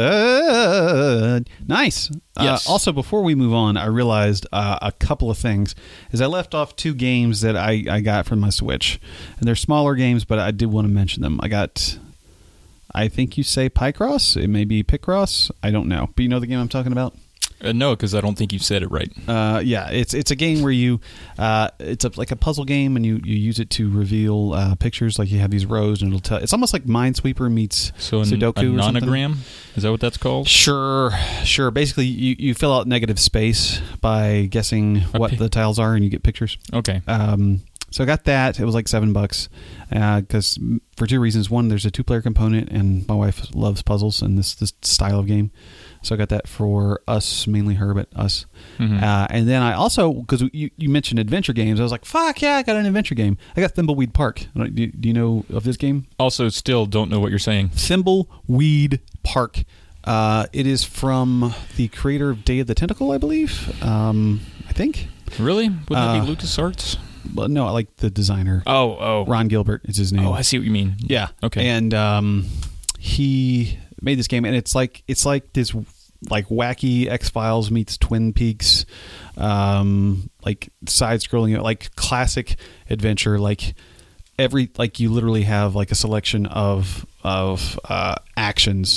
good. Nice. Yes. Uh, also, before we move on, I realized uh, a couple of things. Is I left off two games that I, I got from my Switch, and they're smaller games, but I did want to mention them. I got, I think you say Picross. It may be Picross. I don't know, but you know the game I'm talking about. Uh, no, because I don't think you've said it right. Uh, yeah, it's it's a game where you, uh, it's a, like a puzzle game, and you, you use it to reveal uh, pictures. Like you have these rows, and it'll tell. It's almost like Minesweeper meets So an, Sudoku a or something. nonogram? Is that what that's called? Sure, sure. Basically, you, you fill out negative space by guessing what Okay. the tiles are, and you get pictures. Okay. Um, so I got that. It was like seven bucks because for two reasons. One, there's a two-player component, and my wife loves puzzles and this this style of game. So I got that for us, mainly her, but us. Mhm. Uh, and then I also, because you, you mentioned adventure games, I was like, fuck yeah, I got an adventure game. I got Thimbleweed Park. Do, do you know of this game? Also, still don't know what you're saying. Thimbleweed Park. Uh, it is from the creator of Day of the Tentacle, I believe. Um, I think. Really? Wouldn't that Uh, be LucasArts? Well, no, I like the designer. Oh, oh. Ron Gilbert is his name. Oh, I see what you mean. Yeah. Okay. And um, he made this game, and it's like it's like this like wacky X-Files meets Twin Peaks, um, like side-scrolling, like classic adventure. Like every like you literally have like a selection of of uh, actions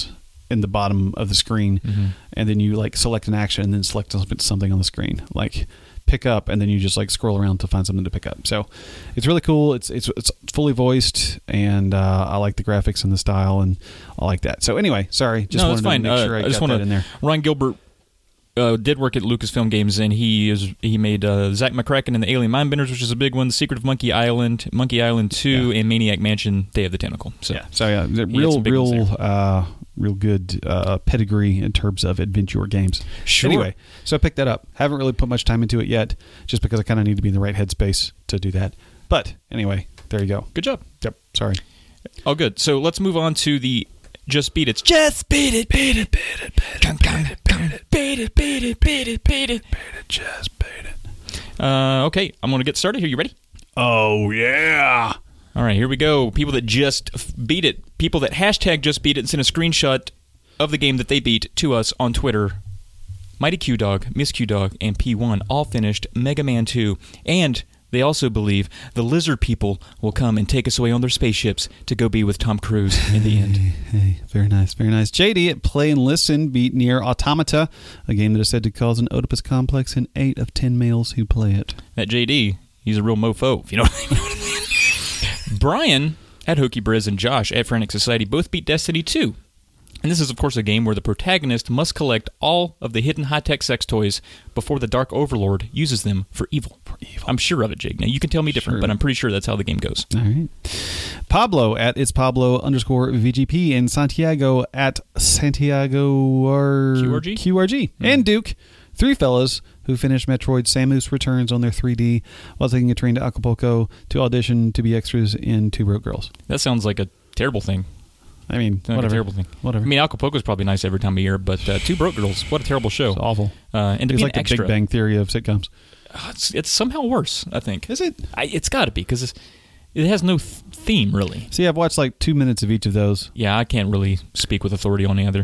in the bottom of the screen, mm-hmm. and then you like select an action and then select something on the screen, like pick up, and then you just like scroll around to find something to pick up. So it's really cool. It's it's it's fully voiced, and uh, I like the graphics and the style, and I like that. So anyway, sorry, just no, wanted that's fine. to make sure uh, I, I just got wanna, that in there. Ryan Gilbert uh, did work at Lucasfilm Games, and he is he made uh, Zack McCracken and the Alien Mindbenders, which is a big one. The Secret of Monkey Island, Monkey Island Two, yeah. and Maniac Mansion: Day of the Tentacle. So yeah, so yeah, the real real uh, real good uh, pedigree in terms of adventure games. Sure. Anyway, so I picked that up. Haven't really put much time into it yet, just because I kind of need to be in the right headspace to do that. But anyway, there you go. Good job. Yep. Sorry. Oh, good. So let's move on to the Just Beat It. Just beat it, beat it, beat it, beat it, beat it, beat it, beat it, beat it, beat it, beat it, just beat it. Uh, okay, I'm going to get started here. You ready? Oh, yeah. All right, here we go. People that just f- beat it. People that hashtag just beat it and send a screenshot of the game that they beat to us on Twitter. Mighty Q Dog, Miss Q Dog, and P one all finished Mega Man two. And they also believe the lizard people will come and take us away on their spaceships to go be with Tom Cruise in the end. Hey, hey, very nice, very nice. J D at Play and Listen beat Nier Automata, a game that is said to cause an Oedipus complex in eight of ten males who play it. That J D, he's a real mofo, if you know what I mean. Brian at Hokey Briz and Josh at Frantic Society both beat Destiny two. And this is, of course, a game where the protagonist must collect all of the hidden high-tech sex toys before the Dark Overlord uses them for evil. For evil. I'm sure of it, Jake. Now, you can tell me different, sure. but I'm pretty sure that's how the game goes. All right. Pablo at It's Pablo underscore V G P and Santiago at Santiago R- Q R G? Q R G. Mm. And Duke, three fellas who finished Metroid Samus Returns on their three D while taking a train to Acapulco to audition to be extras in Two Broke Girls. That sounds like a terrible thing. I mean, like whatever. A terrible thing. Whatever. I mean, Acapulco's probably nice every time of year, but uh, Two Broke Girls, what a terrible show. It's awful. Uh, and to it's be like an the extra, Big Bang Theory of sitcoms. Uh, it's, it's somehow worse, I think. Is it? I, it's got to be, because it has no th- theme, really. See, I've watched like two minutes of each of those. Yeah, I can't really speak with authority on the other.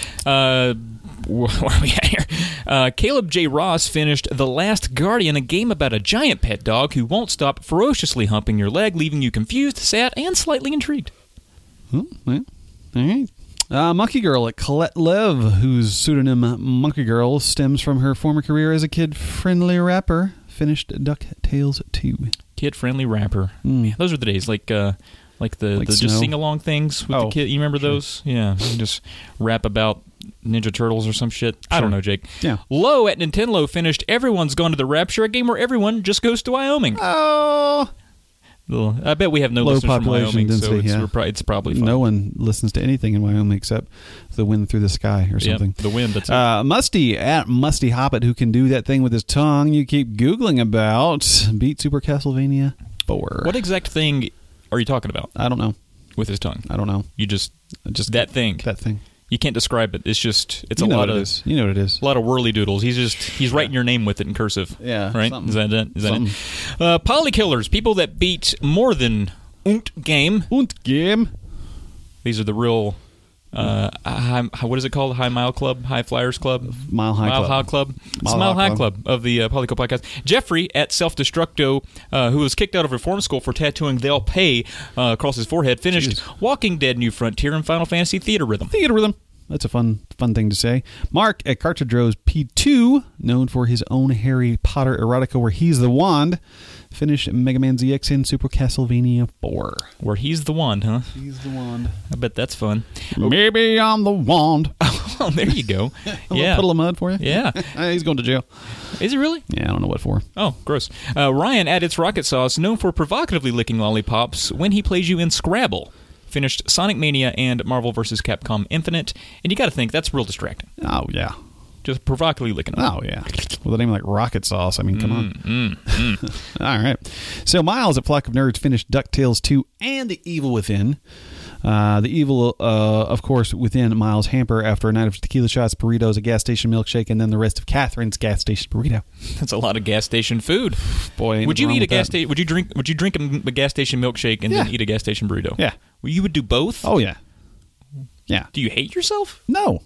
Uh, where are we at here? Uh, Caleb J. Ross finished The Last Guardian, a game about a giant pet dog who won't stop ferociously humping your leg, leaving you confused, sad, and slightly intrigued. Oh, well. All right. Uh, Monkey Girl at Colette Lev, whose pseudonym Monkey Girl stems from her former career as a kid-friendly rapper, finished DuckTales two. Kid-friendly rapper. Mm. Man, those are the days, like uh, like the, Like the just Snow? sing-along things with Oh, the kid. You remember sure. those? Yeah, you just rap about Ninja Turtles or some shit. I Sure. don't know, Jake. Yeah. Low at Nintendo finished Everyone's Gone to the Rapture, a game where everyone just goes to Wyoming. Oh! Well, I bet we have no Low listeners from population Wyoming, density, so it's, yeah. we're pro- it's probably fun. No one listens to anything in Wyoming except the wind through the sky or Yep, something. the wind, that's it. Uh, Musty at Musty Hobbit, who can do that thing with his tongue you keep Googling about, beat Super Castlevania four. What exact thing are you talking about I don't know. with his tongue? I don't know. You just, Just that thing. That thing. You can't describe it. It's just, it's you a know lot what of... it is. You know what it is. A lot of whirly doodles. He's just he's writing your name with it in cursive. Yeah, right. something. Is that it? Is that Something. it? Uh, Polykillers, people that beat more than Unt game. Und game. These are the real. Uh, high, what is it called? High Mile Club, High Flyers Club, Mile High Mile Club. High Club, Mile Mile High High Club of the uh, Polyco podcast. Jeffrey at Self Destructo, uh, who was kicked out of reform school for tattooing "They'll Pay" uh, across his forehead, finished Jeez. Walking Dead: New Frontier and Final Fantasy Theater Rhythm. Theater Rhythm. That's a fun fun thing to say. Mark at Cartridge Rose P two, known for his own Harry Potter erotica where he's the wand, finished Mega Man Z X and Super Castlevania four. Where he's the wand, huh? He's the wand. I bet that's fun. Maybe I'm the wand. Oh, there you go. A Yeah. little puddle of mud for you? Yeah. He's going to jail. Is it really? Yeah, I don't know what for. Oh, gross. Uh, Ryan at It's Rocket Sauce, known for provocatively licking lollipops when he plays you in Scrabble, finished Sonic Mania and Marvel versus. Capcom Infinite, and you got to think that's real distracting. Oh, yeah. Just provocatively licking them. Oh, yeah. With a name like Rocket Sauce, I mean, come on. Mm, mm. All right. So Miles at Flock of Nerds finished DuckTales two and The Evil Within. Uh, the evil, uh, of course, within Miles' hamper after a night of tequila shots, burritos, a gas station milkshake, and then the rest of Catherine's gas station burrito. That's a lot of gas station food. Boy, ain't would you wrong eat a with gas that. station? Would you drink? Would you drink a, a gas station milkshake and Yeah. then eat a gas station burrito? Yeah. Well, you would do both. Oh, yeah. Yeah. Do you hate yourself? No.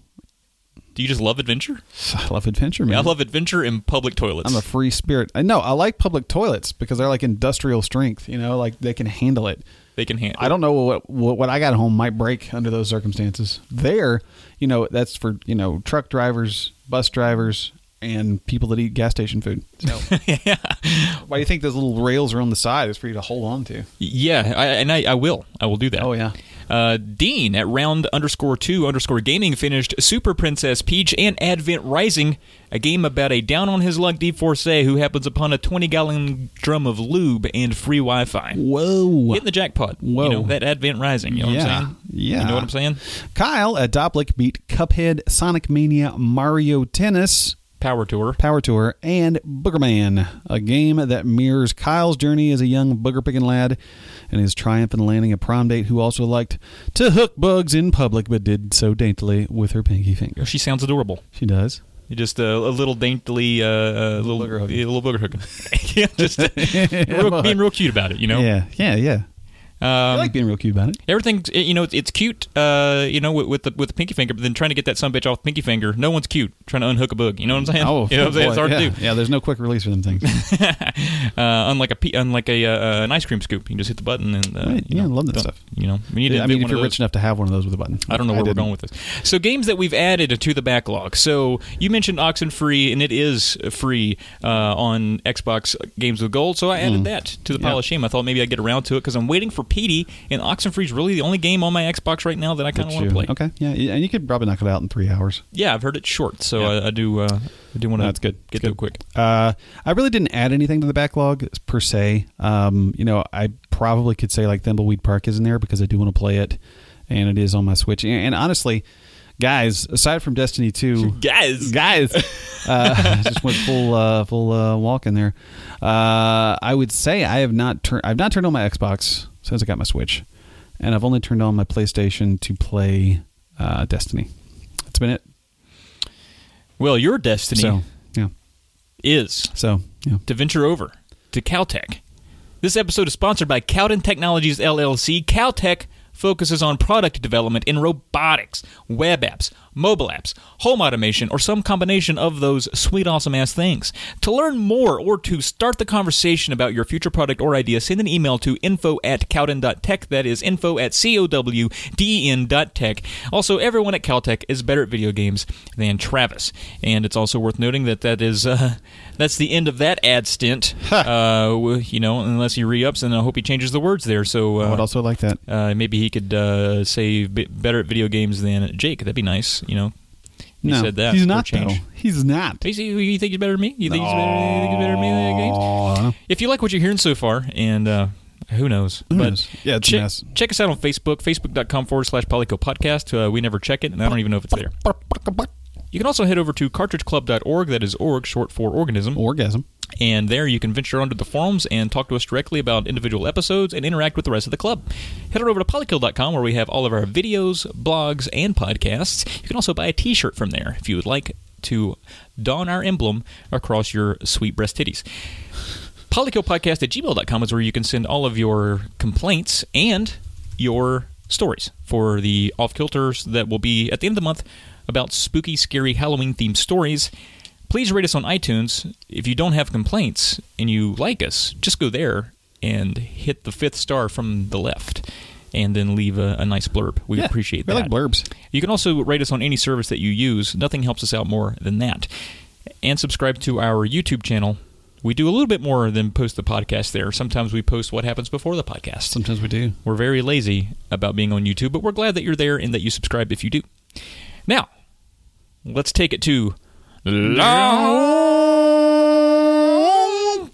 Do you just love adventure? I love adventure, man. I love adventure in public toilets. I'm a free spirit. I know. I like public toilets because they're like industrial strength, you know, like they can handle it. they can handle. I don't know what, what what I got at home might break under those circumstances. There, you know, that's for, you know, truck drivers, bus drivers, and people that eat gas station food. So, yeah. Why do you think those little rails are on the side? Is for you to hold on to. Yeah, I, and I, I will. I will do that. Oh, yeah. Uh, Dean at round underscore two underscore gaming finished Super Princess Peach and Advent Rising, a game about a down-on-his-luck divorcee who happens upon a twenty-gallon drum of lube and free Wi-Fi. Whoa. Hitting the jackpot. Whoa. You know, that Advent Rising. You know yeah. what I'm saying? Yeah. You know what I'm saying? Kyle at Doplick beat Cuphead, Sonic Mania, Mario Tennis, Power Tour. Power Tour, and Boogerman, a game that mirrors Kyle's journey as a young booger-picking lad and his triumph in landing a prom date who also liked to hook bugs in public but did so daintily with her pinky finger. She sounds adorable. She does. You're just uh, a little daintily, uh, uh, little booger hooking. Yeah, little booger hooking. yeah, just uh, real, being real cute about it, you know? Yeah, yeah, yeah. Um, I like being real cute about it. Everything's, you know, it's, it's cute, uh, you know, with, with the with the pinky finger, but then trying to get that sumbitch off the pinky finger, no one's cute. Trying to unhook a bug, you know what I'm saying? Oh, you know what I'm saying? It's hard yeah. to do. Yeah, there's no quick release for them things. uh, unlike a unlike a uh, an ice cream scoop, you can just hit the button and uh, right. you Yeah, know, I love that don't- stuff. You know, we need to I mean, invent if one you're of rich those. enough to have one of those with a button. I don't know where we're didn't. going with this. So games that we've added to the backlog. So you mentioned Oxenfree, and it is free uh, on Xbox Games with Gold. So I added Mm. that to the pile Yeah. of shame. I thought maybe I'd get around to it because I'm waiting for Petey, and Oxenfree's really the only game on my Xbox right now that I kind of But want you- to play. Okay, yeah, and you could probably knock it out in three hours. Yeah, I've heard it's short, so Yeah. I, I do. Uh, I do want to. That's good. Get That's to it good. quick. Uh, I really didn't add anything to the backlog per se. Um, you know, I probably could say like Thimbleweed Park is in there because I do want to play it, and it is on my Switch. And, and honestly, guys, aside from Destiny two, Guys, guys, uh, just went full uh, full uh, walk in there. Uh, I would say I have not turned. I've not turned on my Xbox since I got my Switch, and I've only turned on my PlayStation to play uh, Destiny. That's been it. well, your destiny So yeah. is So yeah. to venture over to Caltech. This episode is sponsored by Cowden Technologies, L L C. Caltech focuses on product development in robotics, web apps, mobile apps, home automation, or some combination of those sweet, awesome-ass things. To learn more or to start the conversation about your future product or idea, send an email to info at cowden dot tech. That is info at C O W D E N dot tech. Also, everyone at Caltech is better at video games than Travis. And it's also worth noting that that is uh, that's the end of that ad stint. uh, you know, unless he re-ups, and I hope he changes the words there. So uh, I would also like that. uh, maybe he could uh, say b- better at video games than Jake. That'd be nice, you know. He no, said that. he's for a not, change. though. He's not. Is he, you think he's better than me? You think he's better, you think he's better than me at games? Aw. If you like what you're hearing so far, and uh, who knows? Who but knows? Yeah, it's a check, mess. check us out on Facebook, facebook.com forward slash Polyco Podcast. Uh, we never check it, and I don't even know if it's there. You can also head over to cartridge club dot org. That is org, short for organism. Orgasm. And there you can venture onto the forums and talk to us directly about individual episodes and interact with the rest of the club. Head on over to polykill dot com where we have all of our videos, blogs, and podcasts. You can also buy a t-shirt from there if you would like to don our emblem across your sweet breast titties. polykillpodcast at gmail dot com is where you can send all of your complaints and your stories for the off-kilters that will be at the end of the month about spooky, scary, Halloween-themed stories. Please rate us on iTunes. If you don't have complaints and you like us, just go there and hit the fifth star from the left and then leave a, a nice blurb. We Yeah, appreciate we that. like blurbs. You can also rate us on any service that you use. Nothing helps us out more than that. And subscribe to our YouTube channel. We do a little bit more than post the podcast there. Sometimes we post what happens before the podcast. Sometimes we do. We're very lazy about being on YouTube, but we're glad that you're there and that you subscribe if you do. Now, let's take it to long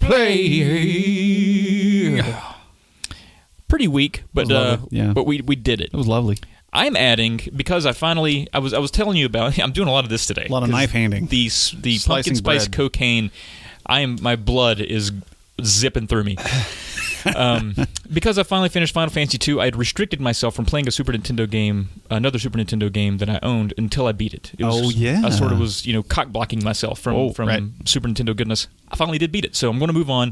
play. Pretty weak, but That was uh, lovely. Yeah. but we we did it. It was lovely. I'm adding because I finally I was I was telling you about. I'm doing a lot of this today. A lot of 'cause knife handing. The the Slicing pumpkin spice bread. cocaine. I am my blood is zipping through me. um, because I finally finished Final Fantasy two, I had restricted myself from playing a Super Nintendo game, another Super Nintendo game that I owned until I beat it. it was Oh, just- yeah. I sort of was, you know, cock blocking myself from Oh, from right. Super Nintendo goodness. I finally did beat it, so I'm going to move on, Moving on.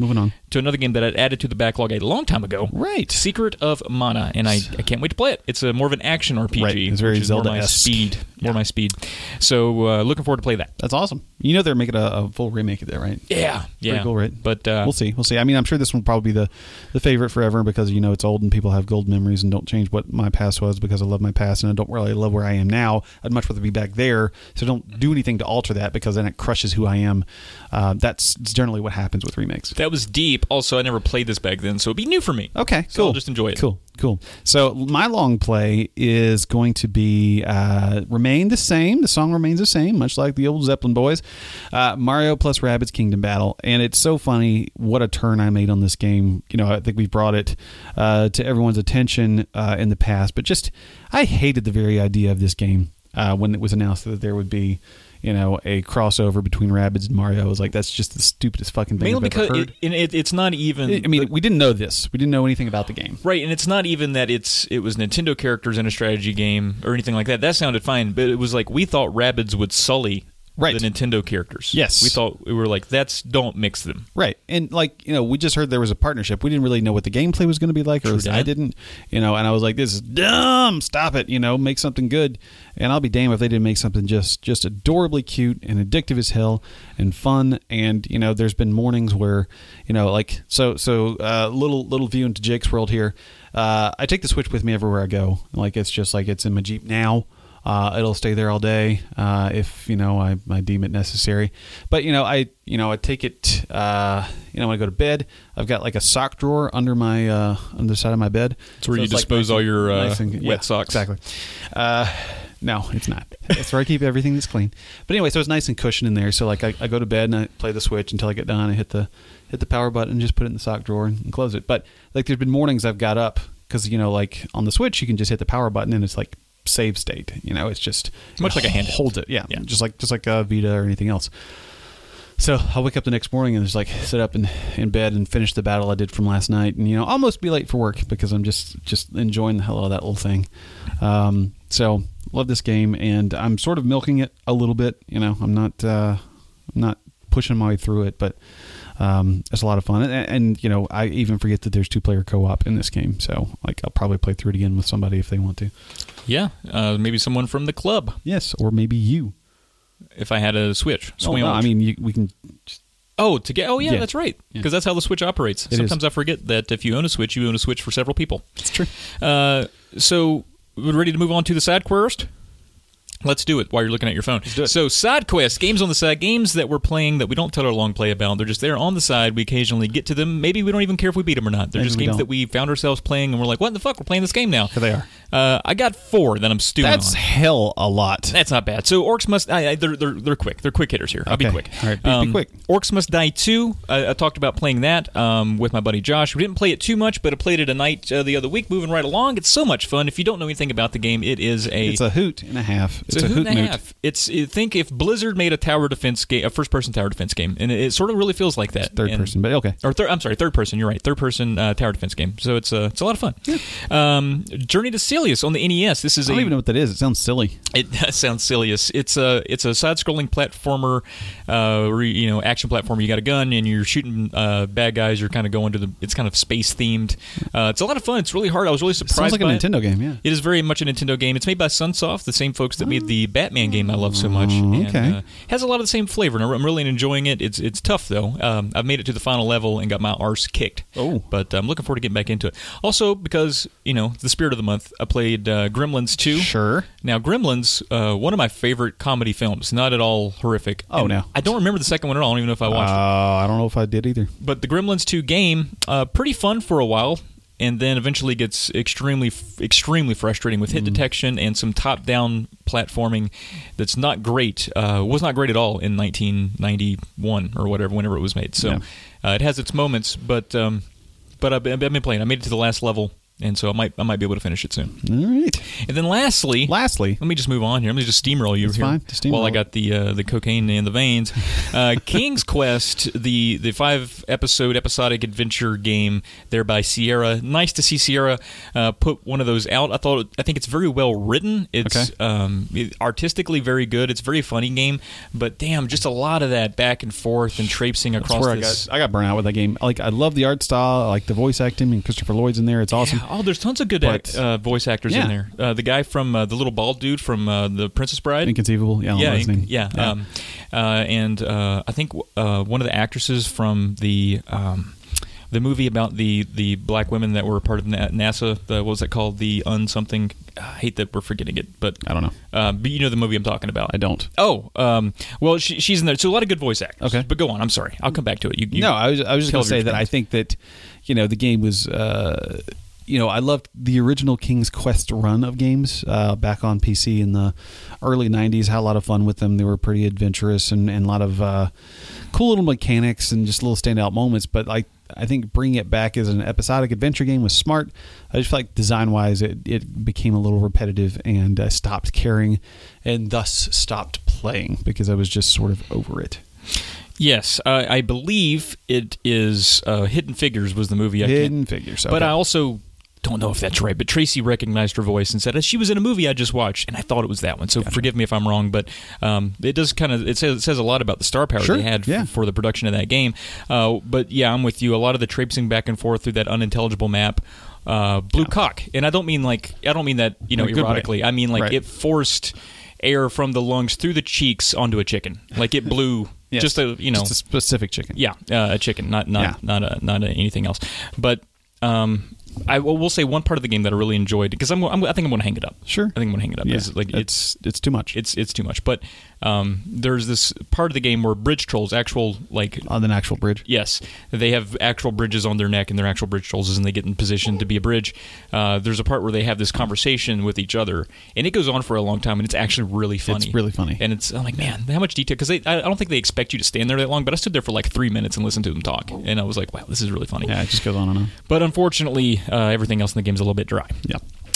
to another game that I'd added to the backlog a long time ago. Right. Secret of Mana, and I, I can't wait to play it. It's a more of an action R P G. Right. It's very which is more my Zelda-esque. speed. More Yeah. my speed. So uh, looking forward to play that. That's awesome. You know they're making a, a full remake of that, right? Yeah. Yeah. Pretty cool, right? But uh, we'll see. We'll see. I mean, I'm sure this one will probably be the, the favorite forever because, you know, it's old and people have gold memories and don't change what my past was because I love my past and I don't really love where I am now. I'd much rather be back there. So don't do anything to alter that because then it crushes who I am. Uh, that's generally what happens with remakes. that was deep. Also, I never played this back then, so it'd be new for me. Okay, So cool. I'll just enjoy it. Cool, cool. So my long play is going to be uh, remain the same. The song remains the same, much like the old Zeppelin boys. Uh, Mario plus Rabbids Kingdom Battle, and it's so funny what a turn I made on this game. You know, I think we brought it uh, to everyone's attention uh, in the past, but just I hated the very idea of this game uh, when it was announced that there would be, you know, a crossover between Rabbids and Mario. I was like, that's just the stupidest fucking thing Mainly I've ever because heard. it, it, it's not even. I mean, we didn't know this. We didn't know anything about the game. Right, and it's not even that it's it was Nintendo characters in a strategy game or anything like that. That sounded fine, but it was like we thought Rabbids would sully Right. the Nintendo characters. Yes. We thought we were like, that's don't mix them. Right. And like, you know, we just heard there was a partnership. We didn't really know what the gameplay was going to be like, or at least I didn't, you know, and I was like, this is dumb. Stop it. You know, make something good. And I'll be damned if they didn't make something just, just adorably cute and addictive as hell and fun. And, you know, there's been mornings where, you know, like, so, so, uh, little, little view into Jake's world here. Uh, I take the Switch with me everywhere I go. Like, it's just like, it's in my Jeep now. Uh, it'll stay there all day uh, if you know I, I deem it necessary. But you know I you know I take it uh, you know when I go to bed. I've got like a sock drawer under my uh, under the side of my bed. It's where So you it's, like, dispose nice all and- your uh, nice and- wet yeah, socks. Exactly. Uh, no, it's not. It's where I keep everything that's clean. But anyway, so it's nice and cushioned in there. So like I, I go to bed and I play the Switch until I get done. I hit the hit the power button and just put it in the sock drawer and, and close it. But like there's been mornings I've got up because you know like on the Switch you can just hit the power button and it's like save state. You know, it's just Much like a handheld. holds it. Yeah, Yeah. just like just like a Vita or anything else. So I'll wake up the next morning and just like sit up in, in bed and finish the battle I did from last night, and you know almost be late for work because I'm just just enjoying the hell out of that little thing. Um, so love this game, and I'm sort of milking it a little bit. You know, I'm not uh, I'm not pushing my way through it, but um, it's a lot of fun. And, and you know, I even forget that there's two player co-op in this game. So like I'll probably play through it again with somebody if they want to. Yeah, uh, maybe someone from the club Yes, or maybe you. if I had a Switch. Oh, no, I mean, you, we can. Just, Oh, to get. Oh, yeah, Yeah. that's right. Yeah. Because that's how the Switch operates. It Sometimes is. I forget that if you own a Switch, you own a Switch for several people. it's true. Uh, so, we're ready to move on to the side quest? Let's do it while you're looking at your phone. do it. So, side quests, games on the side, games that we're playing that we don't tell our long play about. They're just there on the side. We occasionally get to them. Maybe we don't even care if we beat them or not. They're Maybe just we games don't. that we found ourselves playing, and we're like, what in the fuck? We're playing this game now. Here they are. Uh, I got four that I'm stewing That's on. hell a lot. That's not bad. So Orcs Must I, I, they're, they're they're quick. They're quick hitters here. I'll be Okay. quick. All right, be- be quick. Orcs Must Die two. I, I talked about playing that um, with my buddy Josh. We didn't play it too much, but I played it a night uh, the other week, moving right along. It's so much fun. If you don't know anything about the game, it is a It's a hoot and a half. it's, a, hoot and a moot. half. It's it, think if Blizzard made a tower defense game, a first-person tower defense game, and it, it sort of really feels like that. Third And- person, but okay. or third, I'm sorry, third person. You're right, third person uh, tower defense game. So it's uh, it's a lot of fun. Um, Journey to Celius on the N E S. This is I a don't even know what that is. It sounds silly. It does sound silly. It's it's a it's a side-scrolling platformer, uh, re, you know, action platformer. You got a gun and you're shooting uh, bad guys. You're kind of going to the. It's kind of space themed. Uh, it's a lot of fun. It's really hard. I was really surprised. Sounds like a by it. Nintendo game, yeah. It is very much a Nintendo game. It's made by Sunsoft, the same folks that made the Batman game I love so much. Oh, And, okay. uh, has a lot of the same flavor, and I'm really enjoying it. It's it's tough though. Um, I've made it to the final level and got my arse kicked. Oh. but I'm looking forward to getting back into it. Also, because you know the spirit of the month, I played uh, Gremlins two. Sure. Now, Gremlins, uh, one of my favorite comedy films. Not at all horrific. Oh, And no. I don't remember the second one at all. I don't even know if I Uh, watched it. I don't know if I did either. But the Gremlins two game, uh, pretty fun for a while, and then eventually gets extremely, extremely frustrating with hit Mm. detection and some top-down platforming that's not great. Uh, was not great at all in nineteen ninety-one or whatever, whenever it was made. So Yeah. uh, it has its moments, but um, but I've been, I've been playing. I made it to the last level. and so I might I might be able to finish it soon. All right. And then lastly, Lastly, let me just move on here. Let me just steamroll you That's here fine. Just steamroll while I it. got the uh, the cocaine in the veins. Uh, King's Quest, the the five episode episodic adventure game there by Sierra. Nice to see Sierra uh, put one of those out. I thought I think it's very well written. It's Okay. um, it- artistically very good. It's a very funny game, but damn, just a lot of that back and forth and traipsing That's across where I this. got I got burnt out with that game. Like I love the art style, I like the voice acting, and Christopher Lloyd's in there. It's awesome. Yeah. Oh, there's tons of good But- act, uh, voice actors Yeah. in there. Uh, the guy from uh, the little bald dude from uh, the Princess Bride. Inconceivable. Yeah, I don't know yeah, his name. yeah. Um, uh, and uh, I think uh, one of the actresses from the um, the movie about the, the black women that were part of Na- NASA. The, what was that called? The un something. I hate that we're forgetting it, but I don't know. Uh, but you know the movie I'm talking about. I don't. Oh, um, well, she, she's in there. So a lot of good voice actors. Okay. But go on. I'm sorry. I'll come back to it. You, you no, I was I was just tell going to say your that I things. think that you know the game was uh, you know I loved the original King's Quest run of games uh, back on P C in the early nineties. Had a lot of fun with them. They were pretty adventurous and, and a lot of uh, cool little mechanics and just little standout moments. But like I think bringing it back as an episodic adventure game was smart. I just feel like design wise it, it became a little repetitive and I stopped caring and thus stopped playing because I was just sort of over it. Yes, uh, I believe it is uh, Hidden Figures was the movie. I can't- Hidden Figures. But okay. I also don't know if that's right. But Tracy recognized her voice and said she was in a movie I just watched, and I thought it was that one. So Gotcha. forgive me if I'm wrong, but um, it does kind of it says it says a lot about the star power Sure, they had f- yeah. for the production of that game. Uh, but yeah, I'm with you. A lot of the traipsing back and forth through that unintelligible map. Uh, blue cock, and I don't mean like I don't mean that you know In a good way. erotically. I mean like Right. it forced air from the lungs through the cheeks onto a chicken. Like it blew Yes. just a you know just a specific chicken. yeah, uh, a chicken, not not Yeah. not a, not a, anything else. But um, I will will say one part of the game that I really enjoyed because I'm, I'm I think I'm going to hang it up. Sure. I think I'm going to hang it up. Yeah. It's like it's it's too much. it's it's too much. But um, there's this part of the game where bridge trolls, actual like on an actual bridge. yes, they have actual bridges on their neck and they're actual bridge trolls, and they get in position to be a bridge. Uh, there's a part where they have this conversation with each other, and it goes on for a long time, and it's actually really funny. It's really funny. And it's I'm like, man, how much detail? Because I I don't think they expect you to stand there that long, but I stood there for like three minutes and listened to them talk, and I was like, wow, this is really funny. Yeah, it just goes on and on. But unfortunately, uh, everything else in the game is a little bit dry. Yeah.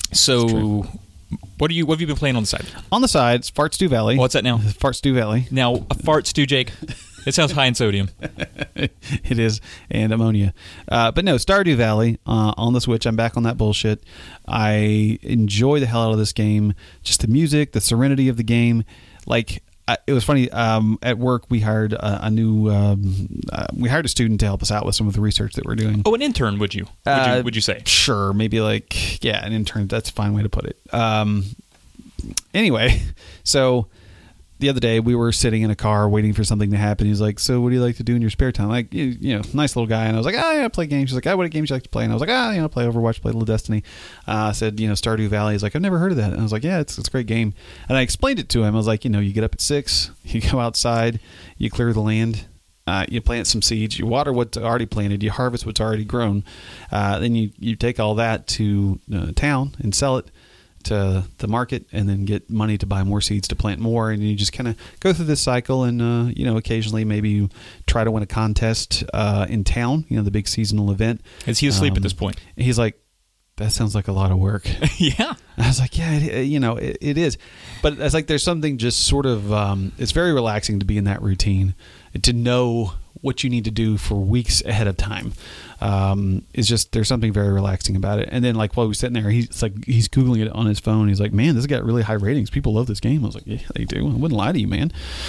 So, what are you? What have you been playing on the side? On the side, it's Fart Stew Valley. What's that now? Fart Stew Valley. Now, a fart stew, Jake. It sounds high in sodium. It is, and ammonia. Uh, but no, Stardew Valley uh, on the Switch. I'm back on that bullshit. I enjoy the hell out of this game. Just the music, the serenity of the game. Like, I, it was funny. Um, at work, we hired a, a new. Um, uh, we hired a student to help us out with some of the research that we're doing. Oh, an intern? Would you? Would Uh, you? Would you say? Sure, maybe like yeah, an intern. That's a fine way to put it. Um, anyway, so the other day we were sitting in a car waiting for something to happen. He's like, "So, what do you like to do in your spare time?" Like, you, you know, nice little guy. And I was like, "Ah, yeah, I play games." He's like, "Ah, what games do you like to play?" And I was like, "Ah, you know, play Overwatch, play a little Destiny." Uh, I said, "You know, Stardew Valley." He's like, "I've never heard of that." And I was like, "Yeah, it's it's a great game." And I explained it to him. I was like, "You know, you get up at six, you go outside, you clear the land." Uh, you plant some seeds, you water what's already planted, you harvest what's already grown. Uh, then you, you take all that to uh, town and sell it to the market and then get money to buy more seeds to plant more. And you just kind of go through this cycle. And, uh, you know, occasionally maybe you try to win a contest uh, in town, you know, the big seasonal event. Is he asleep Um, at this point? He's like, that sounds like a lot of work. Yeah. I was like, yeah, it, you know, it, it is. But it's like there's something just sort of, um, it's very relaxing to be in that routine, to know what you need to do for weeks ahead of time. Um, it's just, there's something very relaxing about it. And then like while we were sitting there, he's like, he's Googling it on his phone. He's like, man, this got really high ratings. People love this game. I was like, yeah, they do. I wouldn't lie to you, man.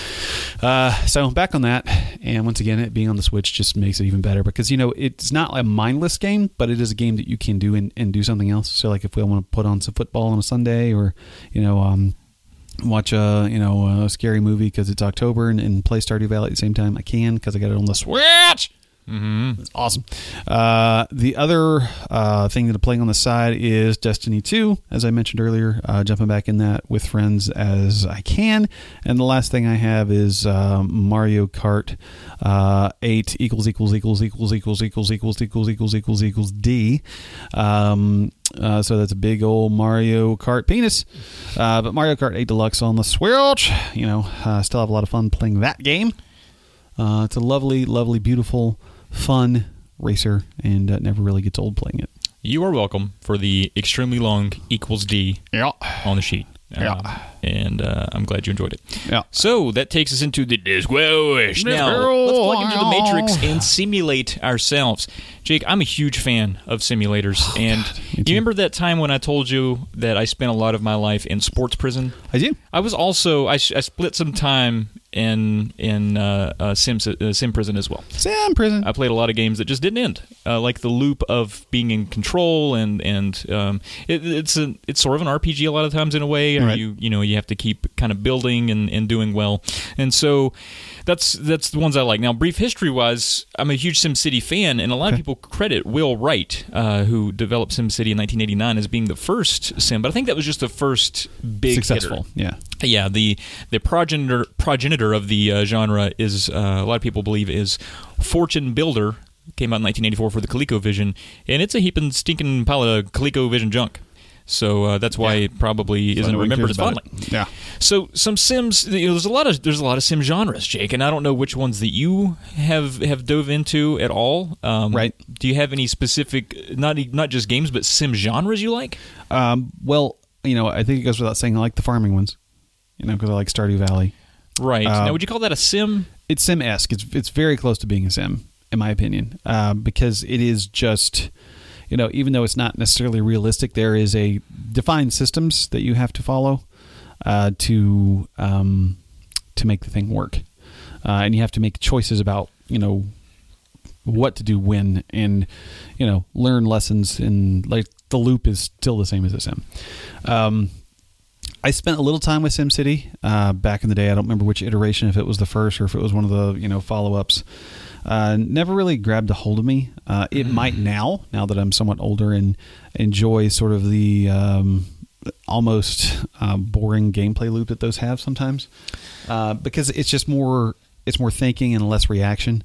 Uh, so back on that. And once again, it being on the Switch just makes it even better because, you know, it's not a mindless game, but it is a game that you can do and, and do something else. So like if we want to put on some football on a Sunday or, you know, um, watch a you know a scary movie because it's October and, and play Stardew Valley at the same time, I can because I got it on the Switch. Mm-hmm. It's awesome. Uh, the other uh, thing that I'm playing on the side is Destiny two, as I mentioned earlier, uh, jumping back in that with friends as I can. And the last thing I have is um, Mario Kart uh, eight equals equals equals equals equals equals equals equals equals equals equals D. Um, uh, so that's a big old Mario Kart penis. Uh, but Mario Kart eight Deluxe on the Switch, you know, uh, still have a lot of fun playing that game. Uh, it's a lovely, lovely, beautiful, fun racer, and uh, never really gets old playing it. You are welcome for the extremely long equals D Yeah. on the sheet. Yeah. Um, and uh, I'm glad you enjoyed it. Yeah. So that takes us into the Discworld. Now, let's plug into the Matrix and simulate ourselves. Jake, I'm a huge fan of simulators. Oh, and God, you remember that time when I told you that I spent a lot of my life in sports prison? I do. I was also, I, I split some time in in uh, uh, sim, uh, sim prison as well. Sim prison. I played a lot of games that just didn't end, uh, like the loop of being in control, and and um, it, it's a it's sort of an R P G a lot of times in a way. Right. You you know you have to keep kind of building and, and doing well, and so that's that's the ones I like. Now, brief history wise, I'm a huge SimCity fan, and a lot Okay. of people credit Will Wright, uh, who developed SimCity in nineteen eighty-nine, as being the first sim. But I think that was just the first big Successful. hitter. Yeah. Yeah, the the progenitor progenitor of the uh, genre is uh, a lot of people believe is Fortune Builder. Came out in nineteen eighty-four for the ColecoVision, and it's a heaping stinking pile of ColecoVision junk. So uh, that's why Yeah. it probably So isn't no one remembered cares as about fondly. it. Yeah. So some Sims, you know, there's a lot of there's a lot of Sim genres, Jake, and I don't know which ones that you have have dove into at all. Um, Right. Do you have any specific, not not just games, but Sim genres you like? Um, well, you know, I think it goes without saying I like the farming ones. You know, because I like Stardew Valley. Right. Um, now, would you call that a Sim? It's sim-esque. It's it's very close to being a sim, in my opinion, uh, because it is just, you know, even though it's not necessarily realistic, there is a defined systems that you have to follow uh, to um, to make the thing work, uh, and you have to make choices about, you know, what to do when, and, you know, learn lessons. And like the loop is still the same as a sim. Um, I spent a little time with SimCity uh, back in the day. I don't remember which iteration, if it was the first or if it was one of the, you know, follow-ups. Uh, never really grabbed a hold of me. Uh, it might now, now that I'm somewhat older and enjoy sort of the um, almost uh, boring gameplay loop that those have sometimes, uh, because it's just more it's more thinking and less reaction.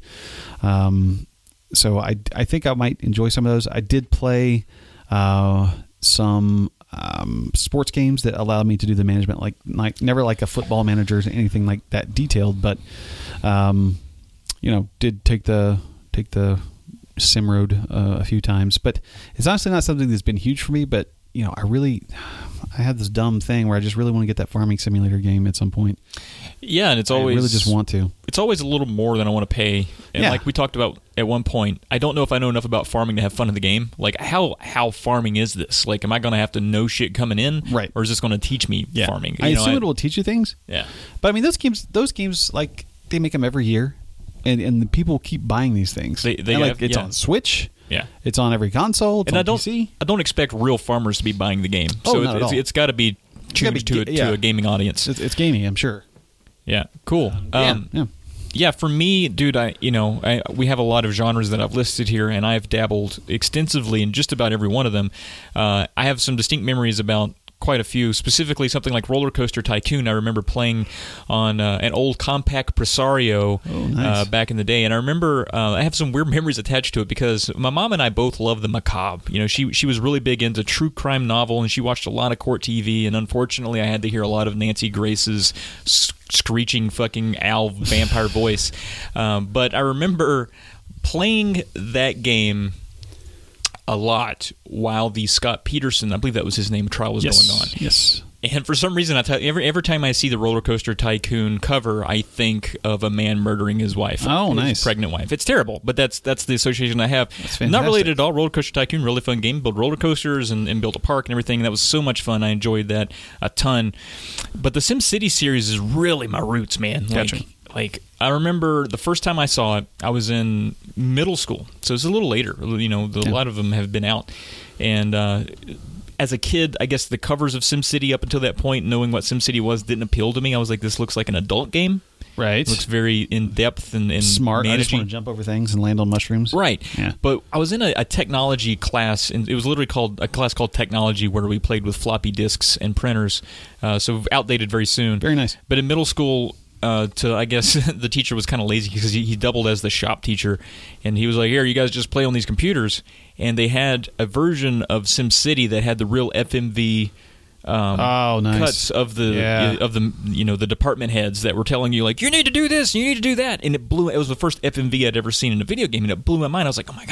Um, so I I think I might enjoy some of those. I did play uh, some. Um, sports games that allowed me to do the management, like, like never like a football manager or anything like that detailed, but um, you know, did take the take the sim road uh, a few times. But it's honestly not something that's been huge for me. But you know, I really I have this dumb thing where I just really want to get that farming simulator game at some point. Yeah, and it's always I really just want to. It's always a little more than I want to pay. And Yeah. like we talked about at one point, I don't know if I know enough about farming to have fun in the game. Like, how how farming is this? Like, am I going to have to know shit coming in? Right. Or is this going to teach me farming? I You know, assume it will teach you things. Yeah. But I mean, those games, those games, like, they make them every year, and and the people keep buying these things. They- they And, like, have- it's yeah. on Switch. Yeah. It's on every console. It's And on I don't P C. I don't expect real farmers to be buying the game. Oh, so not it's, at all. it's, it's got to be tuned be to, a, ga- yeah. to a gaming audience. It's, it's gamey, I'm sure. Yeah, cool. Um, yeah. Yeah, for me, dude, I you know I, we have a lot of genres that I've listed here, and I've dabbled extensively in just about every one of them. Uh, I have some distinct memories about quite a few, specifically something like Roller Coaster Tycoon. I remember playing on uh, an old compact Presario Oh, nice. uh, back in the day, and I remember uh, I have some weird memories attached to it because my mom and I both love the macabre. You know, she she was really big into true crime novel, and she watched a lot of court T V. And unfortunately, I had to hear a lot of Nancy Grace's s- screeching fucking owl vampire voice. Um, but I remember playing that game a lot while the Scott Peterson, I believe that was his name, trial was Yes. going on. Yes. And for some reason, I tell every every time I see the Roller Coaster Tycoon cover, I think of a man murdering his wife. Oh, his nice. pregnant wife. It's terrible, but that's that's the association I have. That's Not fantastic. related at all. Roller Coaster Tycoon, really fun game. Build roller coasters and, and build a park and everything. That was so much fun. I enjoyed that a ton. But the SimCity series is really my roots, man. Like, Gotcha. like I remember the first time I saw it, I was in middle school, so it's a little later. You know, the, Yeah. a lot of them have been out, and. Uh, As a kid, I guess the covers of SimCity up until that point, knowing what SimCity was, didn't appeal to me. I was like, this looks like an adult game. Right. It looks very in-depth and, and Smart. I just managing. want to jump over things and land on mushrooms. Right. Yeah. But I was in a, a technology class, and it was literally called a class called Technology, where we played with floppy disks and printers. Uh, so outdated very soon. Very nice. But in middle school, uh, to I guess the teacher was kind of lazy because he, he doubled as the shop teacher, and he was like, "Here, you guys just play on these computers." And they had a version of SimCity that had the real F M V. Um, Oh, nice. cuts of the Yeah. of the you know the department heads that were telling you like, you need to do this, you need to do that, and it blew. It was the first F M V I'd ever seen in a video game, and it blew my mind. I was like, oh my god,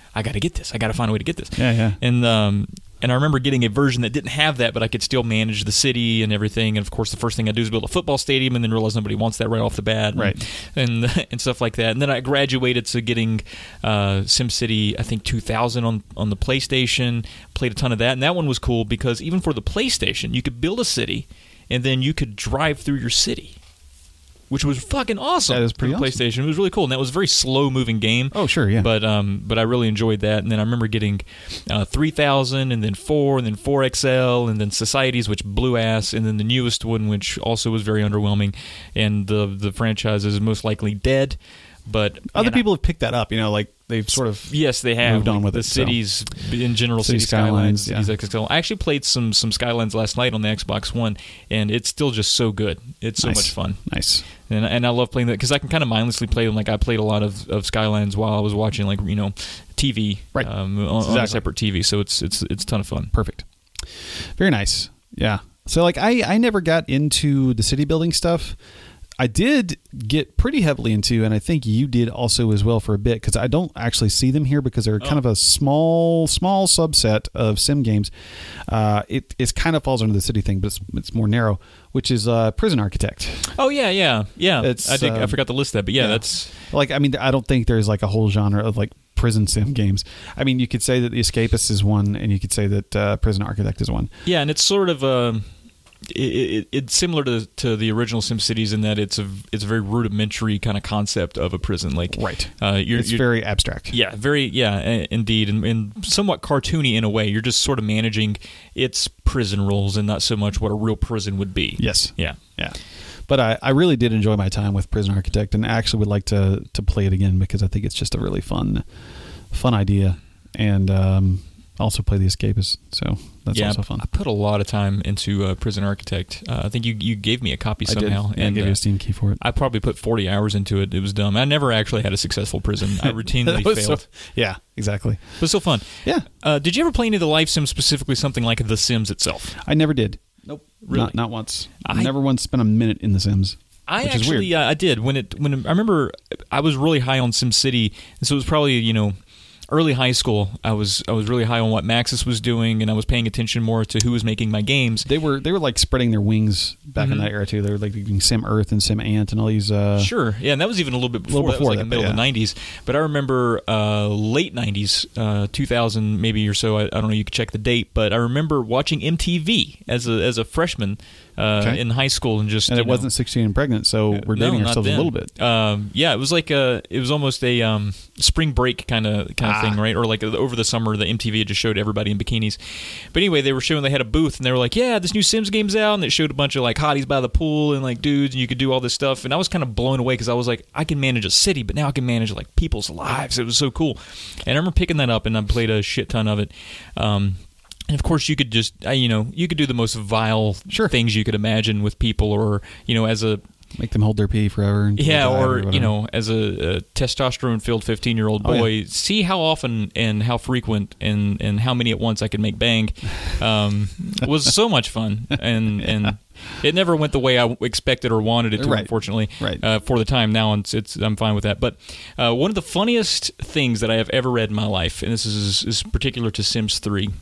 I got to get this. I got to find a way to get this. Yeah, yeah. And um, and I remember getting a version that didn't have that, but I could still manage the city and everything. And of course, the first thing I do is build a football stadium, and then realize nobody wants that right off the bat, and, right? And and stuff like that. And then I graduated to getting uh, SimCity, I think two thousand on on the PlayStation. Played a ton of that, and that one was cool because even for the PlayStation, you could build a city, and then you could drive through your city, which was fucking awesome. That is pretty for the awesome. PlayStation. It was really cool, and that was a very slow-moving game. Oh, sure, yeah. But um, but I really enjoyed that, and then I remember getting uh, three thousand, and then four, and then four X L, and then Societies, which blew ass, and then the newest one, which also was very underwhelming, and the the franchise is most likely dead. But Other man, people have picked that up, you know, like they've sort of yes, they have moved on like with the it, so. cities in general, City city skylines. Skylines, yeah. Cities X L. I actually played some some Skylines last night on the Xbox One, and it's still just so good. It's so Nice. much fun. Nice. And, and I love playing that because I can kind of mindlessly play them. Like I played a lot of, of Skylines while I was watching, like you know, T V, Right. um, on, on a Exactly. separate T V. So it's it's it's a ton of fun. Perfect. Very nice. Yeah. So like I, I never got into the city building stuff. I did get pretty heavily into, and I think you did also as well for a bit, because I don't actually see them here because they're kind of a small, small subset of sim games. Uh, it it kind of falls under the city thing, but it's, it's more narrow, which is uh, Prison Architect. Oh yeah, yeah, yeah. It's, I did, I um, forgot to list that, but yeah, yeah. that's Like, I mean, I don't think there's like a whole genre of like prison sim games. I mean, you could say that The Escapist is one, and you could say that uh, Prison Architect is one. yeah, and it's sort of um, it, it, it's similar to to the original SimCities in that it's a it's a very rudimentary kind of concept of a prison. Like Right. uh, you're, It's you're, very abstract. Yeah, very, yeah, uh, indeed, and, and somewhat cartoony in a way. You're just sort of managing its prison rules and not so much what a real prison would be. Yes. Yeah. Yeah. But I, I really did enjoy my time with Prison Architect, and I actually would like to to play it again because I think it's just a really fun fun idea. And um, also play The Escapist, so that's yeah, also fun. I put a lot of time into uh, Prison Architect. Uh, I think you, you gave me a copy I somehow. did. Yeah, I and gave you uh, a Steam key for it. I probably put forty hours into it. It was dumb. I never actually had a successful prison. I routinely That was failed. so- yeah, exactly. But still fun. Yeah. Uh, did you ever play any of the Life Sims, specifically something like The Sims itself? I never did. Nope. Really? Not, not once. I- never once spent a minute in The Sims. I which is actually, weird. uh, I did when it when I remember I was really high on SimCity, and so it was probably you know early high school. I was I was really high on what Maxis was doing, and I was paying attention more to who was making my games. They were they were like spreading their wings back in that era too. They were like doing Sim Earth and Sim Ant and all these. Uh, Sure, yeah, and that was even a little bit before. little before that was like that, the middle but of the yeah. nineties. But I remember uh, late nineties, uh, two thousand maybe or so. I, I don't know. You could check the date, but I remember watching M T V as a as a freshman uh, Okay. in high school, and just and you it know, wasn't sixteen and pregnant, so we're no, dating not ourselves then. a little bit. Um, yeah, it was like a, it was almost a um, spring break kind of kind of Ah. thing, right? Or like over the summer, the M T V had just showed everybody in bikinis. But anyway, they were showing they had a booth, and they were like, "Yeah, this new Sims game's out," and it showed a bunch of like hotties by the pool and like dudes, and you could do all this stuff. And I was kind of blown away because I was like, I can manage a city, but now I can manage like people's lives. It was so cool, and I remember picking that up, and I played a shit ton of it. Um, And of course, you could just, uh, you know, you could do the most vile Sure. things you could imagine with people, or you know, as a Make them hold their pee forever. And yeah, die or whatever. you know, as a, a testosterone-filled fifteen-year-old Oh, boy, yeah. see how often and how frequent and, and how many at once I could make bang. Um, was so much fun, and and it never went the way I expected or wanted it to. Right. Unfortunately, Right. uh, for the time now, it's, it's I'm fine with that. But uh, one of the funniest things that I have ever read in my life, and this is is particular to Sims three.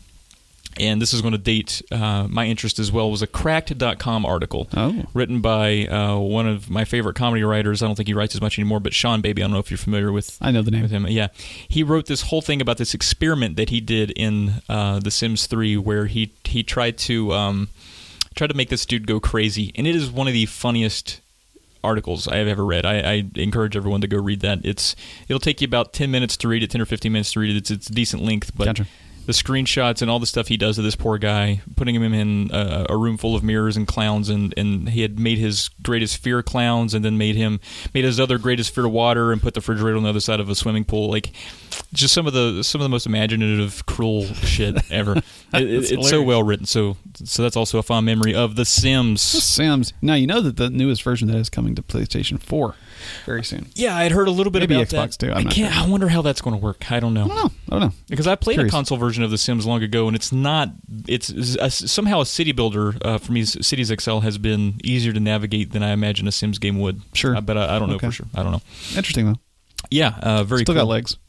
And this is going to date uh, my interest as well, was a cracked dot com article Oh. written by uh, one of my favorite comedy writers. I don't think he writes as much anymore, but Sean Baby. I don't know if you're familiar with I know the name. with him. Yeah. He wrote this whole thing about this experiment that he did in uh, The Sims three where he, he tried to um, tried to make this dude go crazy. And it is one of the funniest articles I have ever read. I, I encourage everyone to go read that. It's It'll take you about ten minutes to read it, ten or fifteen minutes to read it. It's, it's a decent length, but Gotcha. the screenshots and all the stuff he does to this poor guy, putting him in a, a room full of mirrors and clowns, and, and he had made his greatest fear clowns, and then made him made his other greatest fear water, and put the refrigerator on the other side of a swimming pool. Like, just some of the some of the most imaginative, cruel shit ever. It, it, it's so hilarious. well written. So so that's also a fond memory of The Sims. Sims. Now you know that the newest version of that is coming to PlayStation four very soon. Yeah, I'd heard a little bit Maybe about Xbox that. too, I'm I not can't. sure. I wonder how that's going to work. I don't know. I don't know. I don't know. Because I played Curious. a console version of The Sims long ago, and it's not. It's a, somehow a city builder uh, for me. Cities X L has been easier to navigate than I imagine a Sims game would. Sure. Uh, but I, I don't know Okay. for sure. I don't know. Interesting though. Yeah, uh, very Still cool. got legs.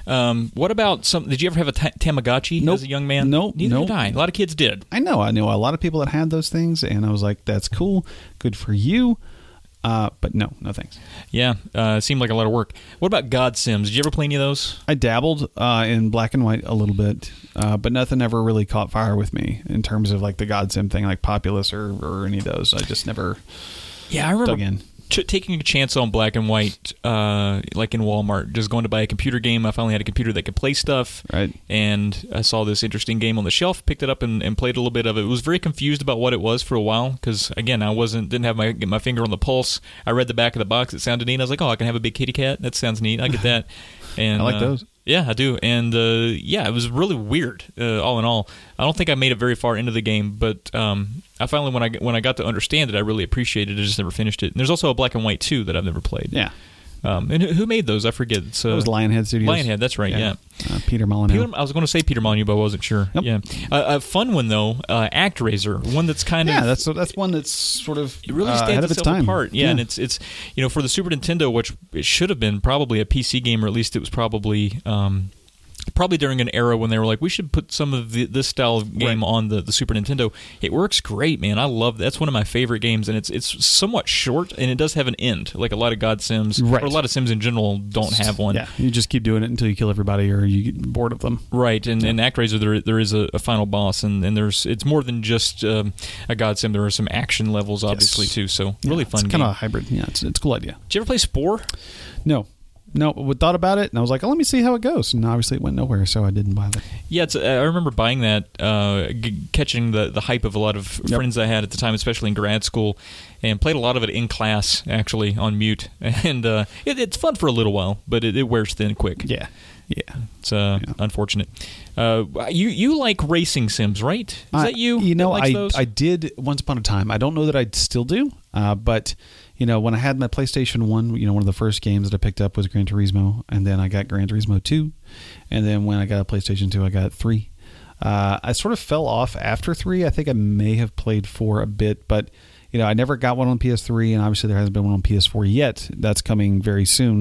Um, what about some? Did you ever have a ta- Tamagotchi Nope. as a young man? Nope. Neither Nope. did I. A lot of kids did. I know. I know a lot of people that had those things, and I was like, "That's cool, good for you." Uh, but no, no thanks. Yeah, uh, it seemed like a lot of work. What about God Sims? Did you ever play any of those? I dabbled uh, in black and white a little bit, uh, but nothing ever really caught fire with me in terms of like the God Sim thing, like Populous or, or any of those. I just never Yeah, I remember dug in. Ch- taking a chance on black and white, uh, like in Walmart, just going to buy a computer game. I finally had a computer that could play stuff, Right. and I saw this interesting game on the shelf, picked it up and, and played a little bit of it. Was very confused about what it was for a while because, again, I wasn't didn't have my get my finger on the pulse. I read the back of the box; it sounded neat. I was like, "Oh, I can have a big kitty cat. That sounds neat. I get that." And I like uh, those. Yeah, I do. And uh, yeah, it was really weird. Uh, all in all, I don't think I made it very far into the game, but um, I finally, when I when I got to understand it, I really appreciated it. I just never finished it. And there's also a black and white too that I've never played. Yeah. Um, and who who made those? I forget. It's, uh, That was Lionhead Studios. Lionhead, that's right. Yeah. Uh, Peter Molyneux. Peter, I was going to say Peter Molyneux, but I wasn't sure. Yep. Yeah, uh, a fun one though. Uh, ActRaiser, one that's kind yeah, of that's that's one that's sort of it really uh, stands ahead of its itself time. apart. Yeah, and it's it's you know for the Super Nintendo, which it should have been probably a P C game, or at least it was probably. Um, Probably during an era when they were like, we should put some of the, this style of game Right. on the, the Super Nintendo. It works great, man. I love that. That's one of my favorite games, and it's it's somewhat short, and it does have an end. Like a lot of God Sims, Right. or a lot of Sims in general don't have one. Yeah, you just keep doing it until you kill everybody or you get bored of them. Right, and in ActRaiser there there is a, a final boss, and, and there's it's more than just um, a God Sim. There are some action levels, obviously Yes. too. So really Yeah, fun It's game. kind of a hybrid. Yeah, it's, it's a cool idea. Did you ever play Spore? No. No, we thought about it, and I was like, oh, let me see how it goes. And obviously it went nowhere, so I didn't buy it. Yeah, it's, I remember buying that, uh, g- catching the, the hype of a lot of Yep. friends I had at the time, especially in grad school, and played a lot of it in class, actually, on mute. And uh, it, it's fun for a little while, but it, it wears thin quick. Yeah. Yeah. It's uh, Yeah. unfortunate. Uh, you you like racing sims, right? Is I- that you? You know, that likes I those? I did once upon a time. I don't know that I still do, uh, but you know, when I had my PlayStation One, you know, one of the first games that I picked up was Gran Turismo, and then I got Gran Turismo Two, and then when I got a PlayStation Two, I got Three. Uh, I sort of fell off after Three. I think I may have played Four a bit, but you know, I never got one on P S three, and obviously there hasn't been one on P S four yet. That's coming very soon.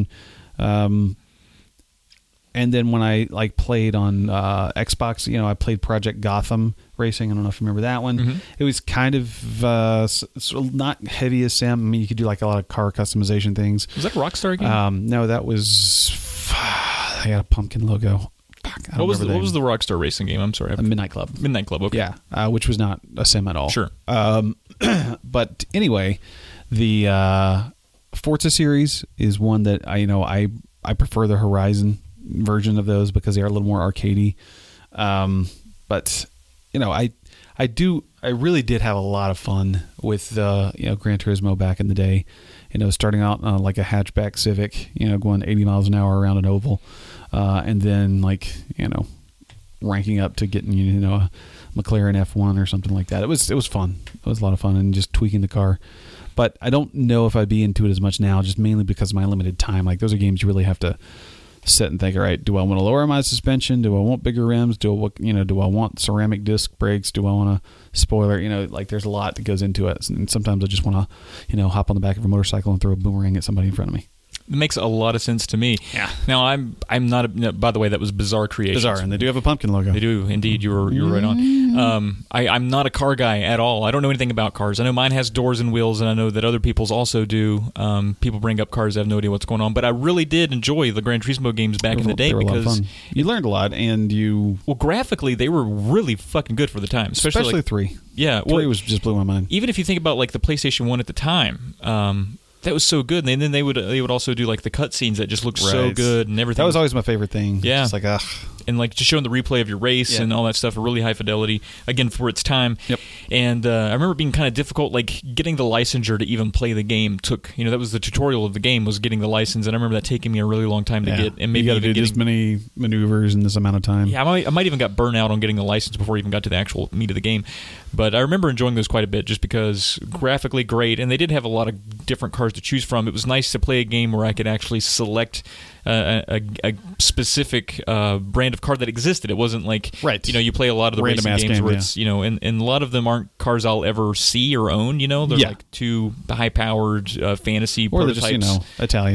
Um, And then when I like played on uh, Xbox, you know, I played Project Gotham Racing. I don't know if you remember that one. Mhm. It was kind of uh, s- sort of not heavy as sim. I mean, you could do like a lot of car customization things. Was that a Rockstar game? Um, no, that was. I got a pumpkin logo. Fuck, I don't what was the, remember what was the Rockstar racing game? I'm sorry. the Midnight Club? Midnight Club. Okay. Yeah, uh, which was not a sim at all. Sure. Um, but anyway, the uh, Forza series is one that I, you know, I I prefer the Horizon version of those because they are a little more arcadey. Um, but you know, I I do I really did have a lot of fun with uh, you know Gran Turismo back in the day. You know, starting out uh, like a hatchback Civic, you know, going eighty miles an hour around an oval, uh, and then like you know, ranking up to getting you know a McLaren F one or something like that. It was it was fun. It was a lot of fun and just tweaking the car. But I don't know if I'd be into it as much now, just mainly because of my limited time. Like those are games you really have to sit and think, all right, do I want to lower my suspension? Do I want bigger rims? Do I, you know, do I want ceramic disc brakes? Do I want a spoiler? You know, like there's a lot that goes into it. And sometimes I just want to, you know, hop on the back of a motorcycle and throw a boomerang at somebody in front of me. It makes a lot of sense to me. Yeah. Now I'm I'm not. A, no, by the way, that was Bizarre Creations. Bizarre, and they do have a pumpkin logo. They do indeed. You were you were right on. Um, I, I'm not a car guy at all. I don't know anything about cars. I know mine has doors and wheels, and I know that other people's also do. Um, people bring up cars. I have no idea what's going on. But I really did enjoy the Gran Turismo games back They in were- the day they were a lot of because, fun. You learned a lot, and you well, graphically they were really fucking good for the time. Especially, especially like, three. yeah, Three well, was just blew my mind. even if you think about like the PlayStation One at the time. Um, That was so good, and then they would they would also do like the cutscenes that just looked so Right. good and everything. That was always my favorite thing. Yeah. It's like, ugh. and like just showing the replay of your race Yeah. and all that stuff, a really high fidelity again for its time. Yep. And uh, I remember being kind of difficult, like getting the licensure to even play the game took. You know, that was the tutorial of the game was getting the license, and I remember that taking me a really long time to Yeah. get. And maybe you got to even do getting, this many maneuvers in this amount of time. yeah, I might, I might even got burnt out on getting the license before I even got to the actual meat of the game. But I remember enjoying those quite a bit just because graphically great, and they did have a lot of different cars to choose from. It was nice to play a game where I could actually select uh, a, a specific uh, brand of car that existed. It wasn't like, Right. you know, you play a lot of the Random racing ass games game, where yeah. it's, you know, and, and a lot of them aren't cars I'll ever see or own, you know? They're Yeah. like too high-powered uh, fantasy Or they're prototypes. just, you know, Italian.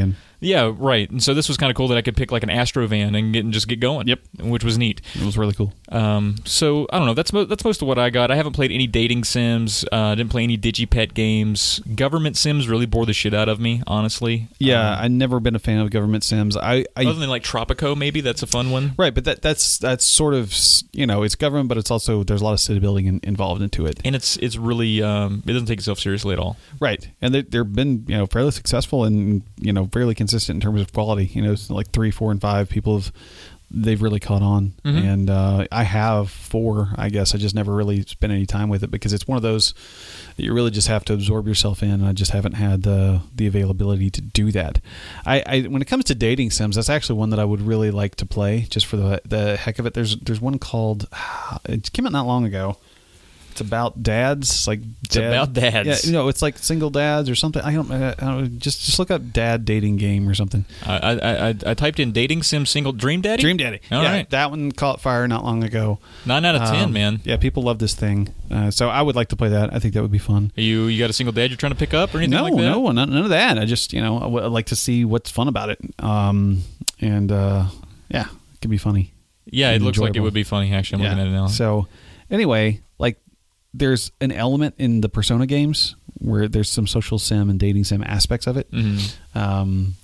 Yeah, right. And so this was kind of cool that I could pick like an Astrovan and get and just get going. Yep. Which was neat. It was really cool. Um, so I don't know. That's mo- that's most of what I got. I haven't played any dating sims. Uh, I didn't play any DigiPet games. Government sims really bore the shit out of me, honestly. Yeah, um, I've never been a fan of government sims. I, I other than like Tropico, maybe that's a fun one. Right, but that that's that's sort of, you know, it's government, but it's also there's a lot of city building in, involved into it, and it's it's really um, it doesn't take itself seriously at all. Right, and they, they've been, you know, fairly successful and, you know, fairly consistent in terms of quality. You know, it's like three, four, and five people have they've really caught on, mm-hmm. and uh, I have four. I guess I just never really spent any time with it because it's one of those that you really just have to absorb yourself in. And I just haven't had the the availability to do that. I, I when it comes to dating sims, that's actually one that I would really like to play just for the the heck of it. There's there's one called it came out not long ago. It's about dads, like it's dad, about dads. Yeah, you know, it's like single dads or something. I don't, I don't just just look up dad dating game or something. I I, I, I typed in dating sim single Dream Daddy. Dream Daddy. All yeah, right. That one caught fire not long ago. Nine out of ten, um, man. Yeah, people love this thing. Uh, so I would like to play that. I think that would be fun. Are you you got a single dad you're trying to pick up or anything no, like that? No, no, none of that. I just, you know, I would like to see what's fun about it. Um, and uh, yeah, it could be funny. Yeah, it looks enjoyable. like it would be funny. Actually, I'm yeah. looking at it now. So anyway, like. There's an element in the Persona games where there's some social sim and dating sim aspects of it, mm-hmm. um,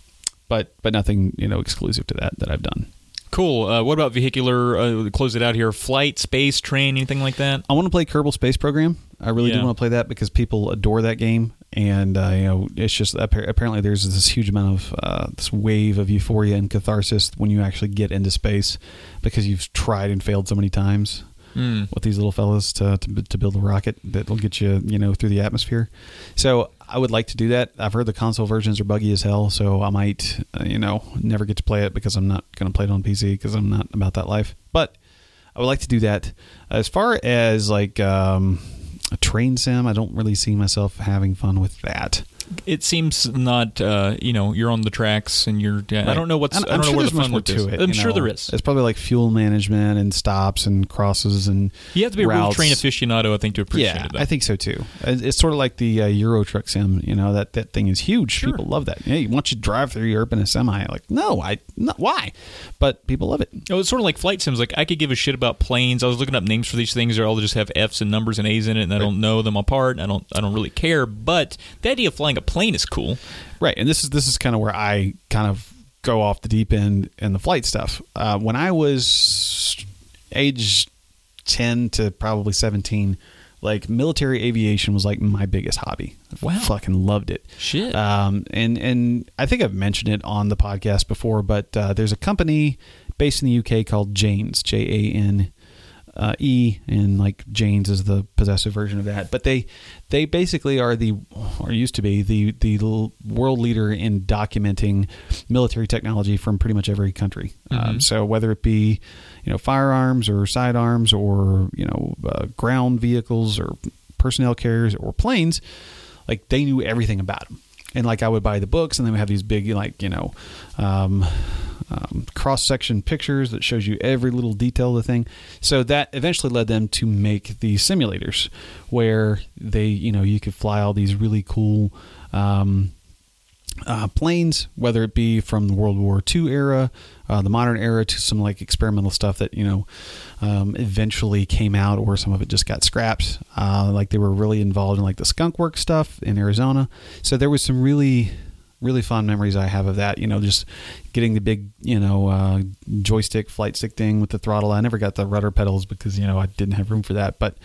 but but nothing, you know, exclusive to that that I've done. Cool. Uh, what about vehicular? Uh, close it out here. Flight, space, train, anything like that? I want to play Kerbal Space Program. I really yeah. do want to play that because people adore that game, and uh, you know, it's just apparently there's this huge amount of uh, this wave of euphoria and catharsis when you actually get into space because you've tried and failed so many times. Mm. With these little fellas to, to to build a rocket that'll get you, you know, through the atmosphere. So I would like to do that. I've heard the console versions are buggy as hell, so I might, uh, you know, never get to play it because I'm not going to play it on P C because I'm not about that life. But I would like to do that. As far as like um, a train sim, I don't really see myself having fun with that. It seems not, uh, you know, you're on the tracks and you're. Yeah, right. I don't know what's. I'm, I don't I'm know sure where there's the fun much more with to this. it. I'm you sure know, there is. It's probably like fuel management and stops and crosses and. You have to be routes. a real train aficionado, I think, to appreciate yeah, it. Yeah, I think so too. It's sort of like the uh, Euro Truck Sim. You know, that that thing is huge. Sure. People love that. Hey, once you drive through Europe in a semi, like no, I no, why? But people love it. Oh, it's sort of like flight sims. Like I could give a shit about planes. I was looking up names for these things. They all just have F's and numbers and A's in it, and I don't know them apart. I don't. I don't really care. But the idea of flying a plane is cool. Right, and this is this is kind of where I kind of go off the deep end in the flight stuff. Uh, when I was age ten to probably seventeen, like military aviation was like my biggest hobby. Wow, I fucking loved it. Shit. Um, and and I think I've mentioned it on the podcast before, but uh, there's a company based in the U K called Janes, J A N. Uh, E, and like Janes is the possessive version of that, but they they basically are the or used to be the the world leader in documenting military technology from pretty much every country. Mm-hmm. Um, so whether it be you know firearms or sidearms or you know uh, ground vehicles or personnel carriers or planes, like they knew everything about them. And like I would buy the books, and then we have these big like you know. Um, Um, cross-section pictures that shows you every little detail of the thing. So that eventually led them to make these simulators where they, you know, you could fly all these really cool um, uh, planes, whether it be from the World War Two era, uh, the modern era, to some like experimental stuff that, you know, um, eventually came out, or some of it just got scrapped. Uh, like they were really involved in like the skunk work stuff in Arizona. So there was some really... really fond memories I have of that, you know, just getting the big, you know, uh, joystick, flight stick thing with the throttle. I never got the rudder pedals because, you know, I didn't have room for that, but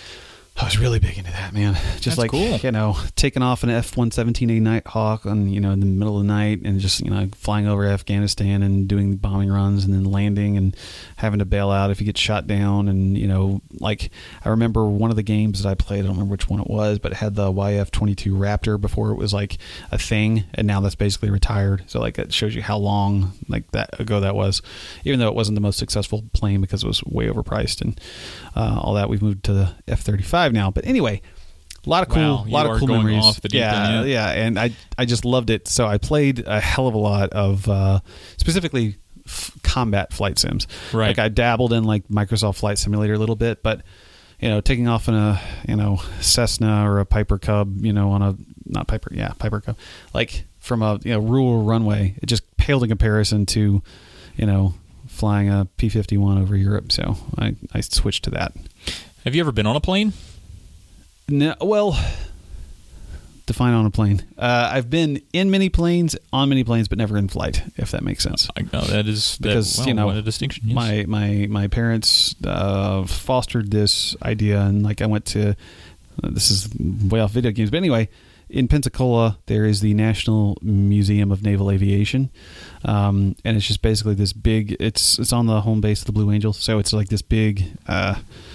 I was really big into that, man. Just That's like, cool. you know, taking off an F one seventeen A Nighthawk on, you know, in the middle of the night and just, you know, flying over Afghanistan and doing bombing runs and then landing and having to bail out if you get shot down. And, you know, like I remember one of the games that I played, I don't remember which one it was, but it had the Y F twenty-two Raptor before it was like a thing. And now that's basically retired. So like it shows you how long like that ago that was, even though it wasn't the most successful plane because it was way overpriced and uh, all that. We've moved to the F thirty-five now, but anyway, a lot of cool, wow, a lot of cool going memories. Off the deep yeah, end, yeah, and I, I just loved it. So I played a hell of a lot of, uh, specifically f- combat flight sims. Right. Like I dabbled in like Microsoft Flight Simulator a little bit, but you know, taking off in a you know Cessna or a Piper Cub, you know, on a not Piper, yeah, Piper Cub. Like from a you know rural runway, it just paled in comparison to, you know, flying a P fifty-one over Europe. So I, I switched to that. Have you ever been on a plane? No, well, define on a plane. Uh, I've been in many planes, on many planes, but never in flight, if that makes sense. I know that is because that, wow, you know what a distinction. Yes. My my my parents uh, fostered this idea, and like I went to. Uh, this is way off video games, but anyway, in Pensacola there is the National Museum of Naval Aviation, um, and it's just basically this big. It's it's on the home base of the Blue Angels, so it's like this big, uh,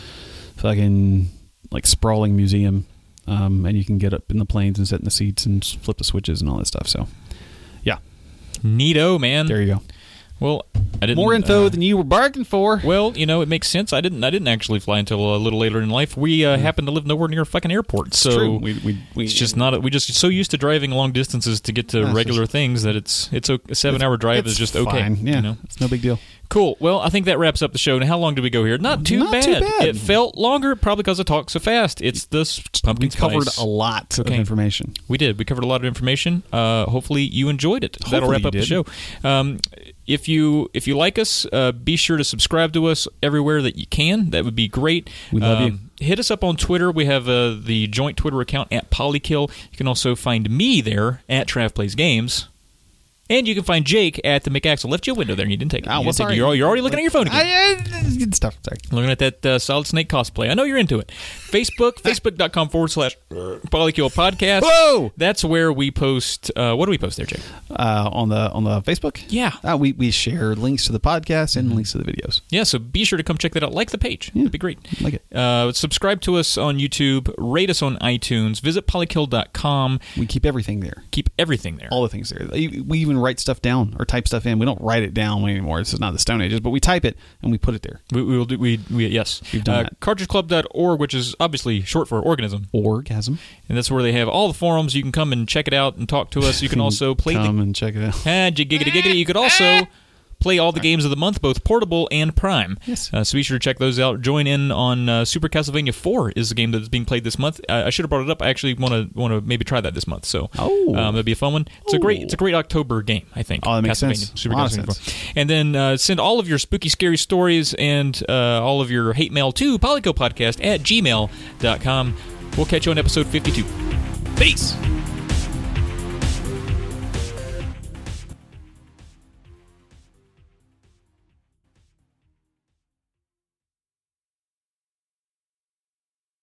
fucking like sprawling museum. Um, and you can get up in the planes and sit in the seats and flip the switches and all that stuff. So, yeah. Neato, man. There you go. Well, I didn't. More info uh, than you were bargaining for. Well, you know, it makes sense. I didn't. I didn't actually fly until a little later in life. We uh, happen to live nowhere near a fucking airport, so it's true. We, we, we, it's just not. A, we just so used to driving long distances to get to That's regular just, things that it's it's a, a seven hour drive it's is just fine. okay. Yeah, you know? it's no big deal. Cool. Well, I think that wraps up the show. Now, how long did we go here? Not too, Not bad. too bad. It felt longer, probably because I talked so fast. It's this pumpkin We covered spice. a lot Okay. of information. We did. We covered a lot of information. Uh, hopefully, you enjoyed it. That'll Hopefully wrap you up the did. show. Um, if you if you like us, uh, be sure to subscribe to us everywhere that you can. That would be great. We love um, you. Hit us up on Twitter. We have uh, the joint Twitter account at Polykill. You can also find me there at Trav Plays Games. And you can find Jake at the McAxle. Left you a window there and you didn't take it. Oh, You well, didn't take it. sorry. You're, you're already looking at your phone again. I, uh, good stuff. Sorry. Looking at that uh, Solid Snake cosplay. I know you're into it. Facebook, facebook.com forward slash Polykill Podcast. Whoa! That's where we post. Uh, what do we post there, Jake? Uh, on the on the Facebook, Yeah. uh, we we share links to the podcast and links to the videos. Yeah, so be sure to come check that out. Like the page. Yeah. It'd be great. Like it. Uh, subscribe to us on YouTube. Rate us on iTunes. Visit polykill dot com. We keep everything there. Keep everything there. All the things there. We even write stuff down or type stuff in. We don't write it down anymore. This is not the Stone Ages, but we type it and we put it there. We, we will do. We, we yes. We've done uh, that. cartridge club dot org, which is obviously short for organism, Orgasm. and that's where they have all the forums. You can come and check it out and talk to us. You can also play Come the and check it out. ah, giggity giggity. You could also play all the games of the month, both portable and prime. Yes. Uh, so be sure to check those out. Join in on uh, Super Castlevania four is the game that's being played this month. I, I should have brought it up. I actually want to want to maybe try that this month. So Oh. um, that'd be a fun one. It's a great Oh. it's a great October game, I think. Oh, that makes Castlevania, sense. Super A lot of Castlevania sense. four. And then uh, send all of your spooky, scary stories and uh, all of your hate mail to polykillpodcast at gmail dot com. We'll catch you on episode fifty-two. Peace.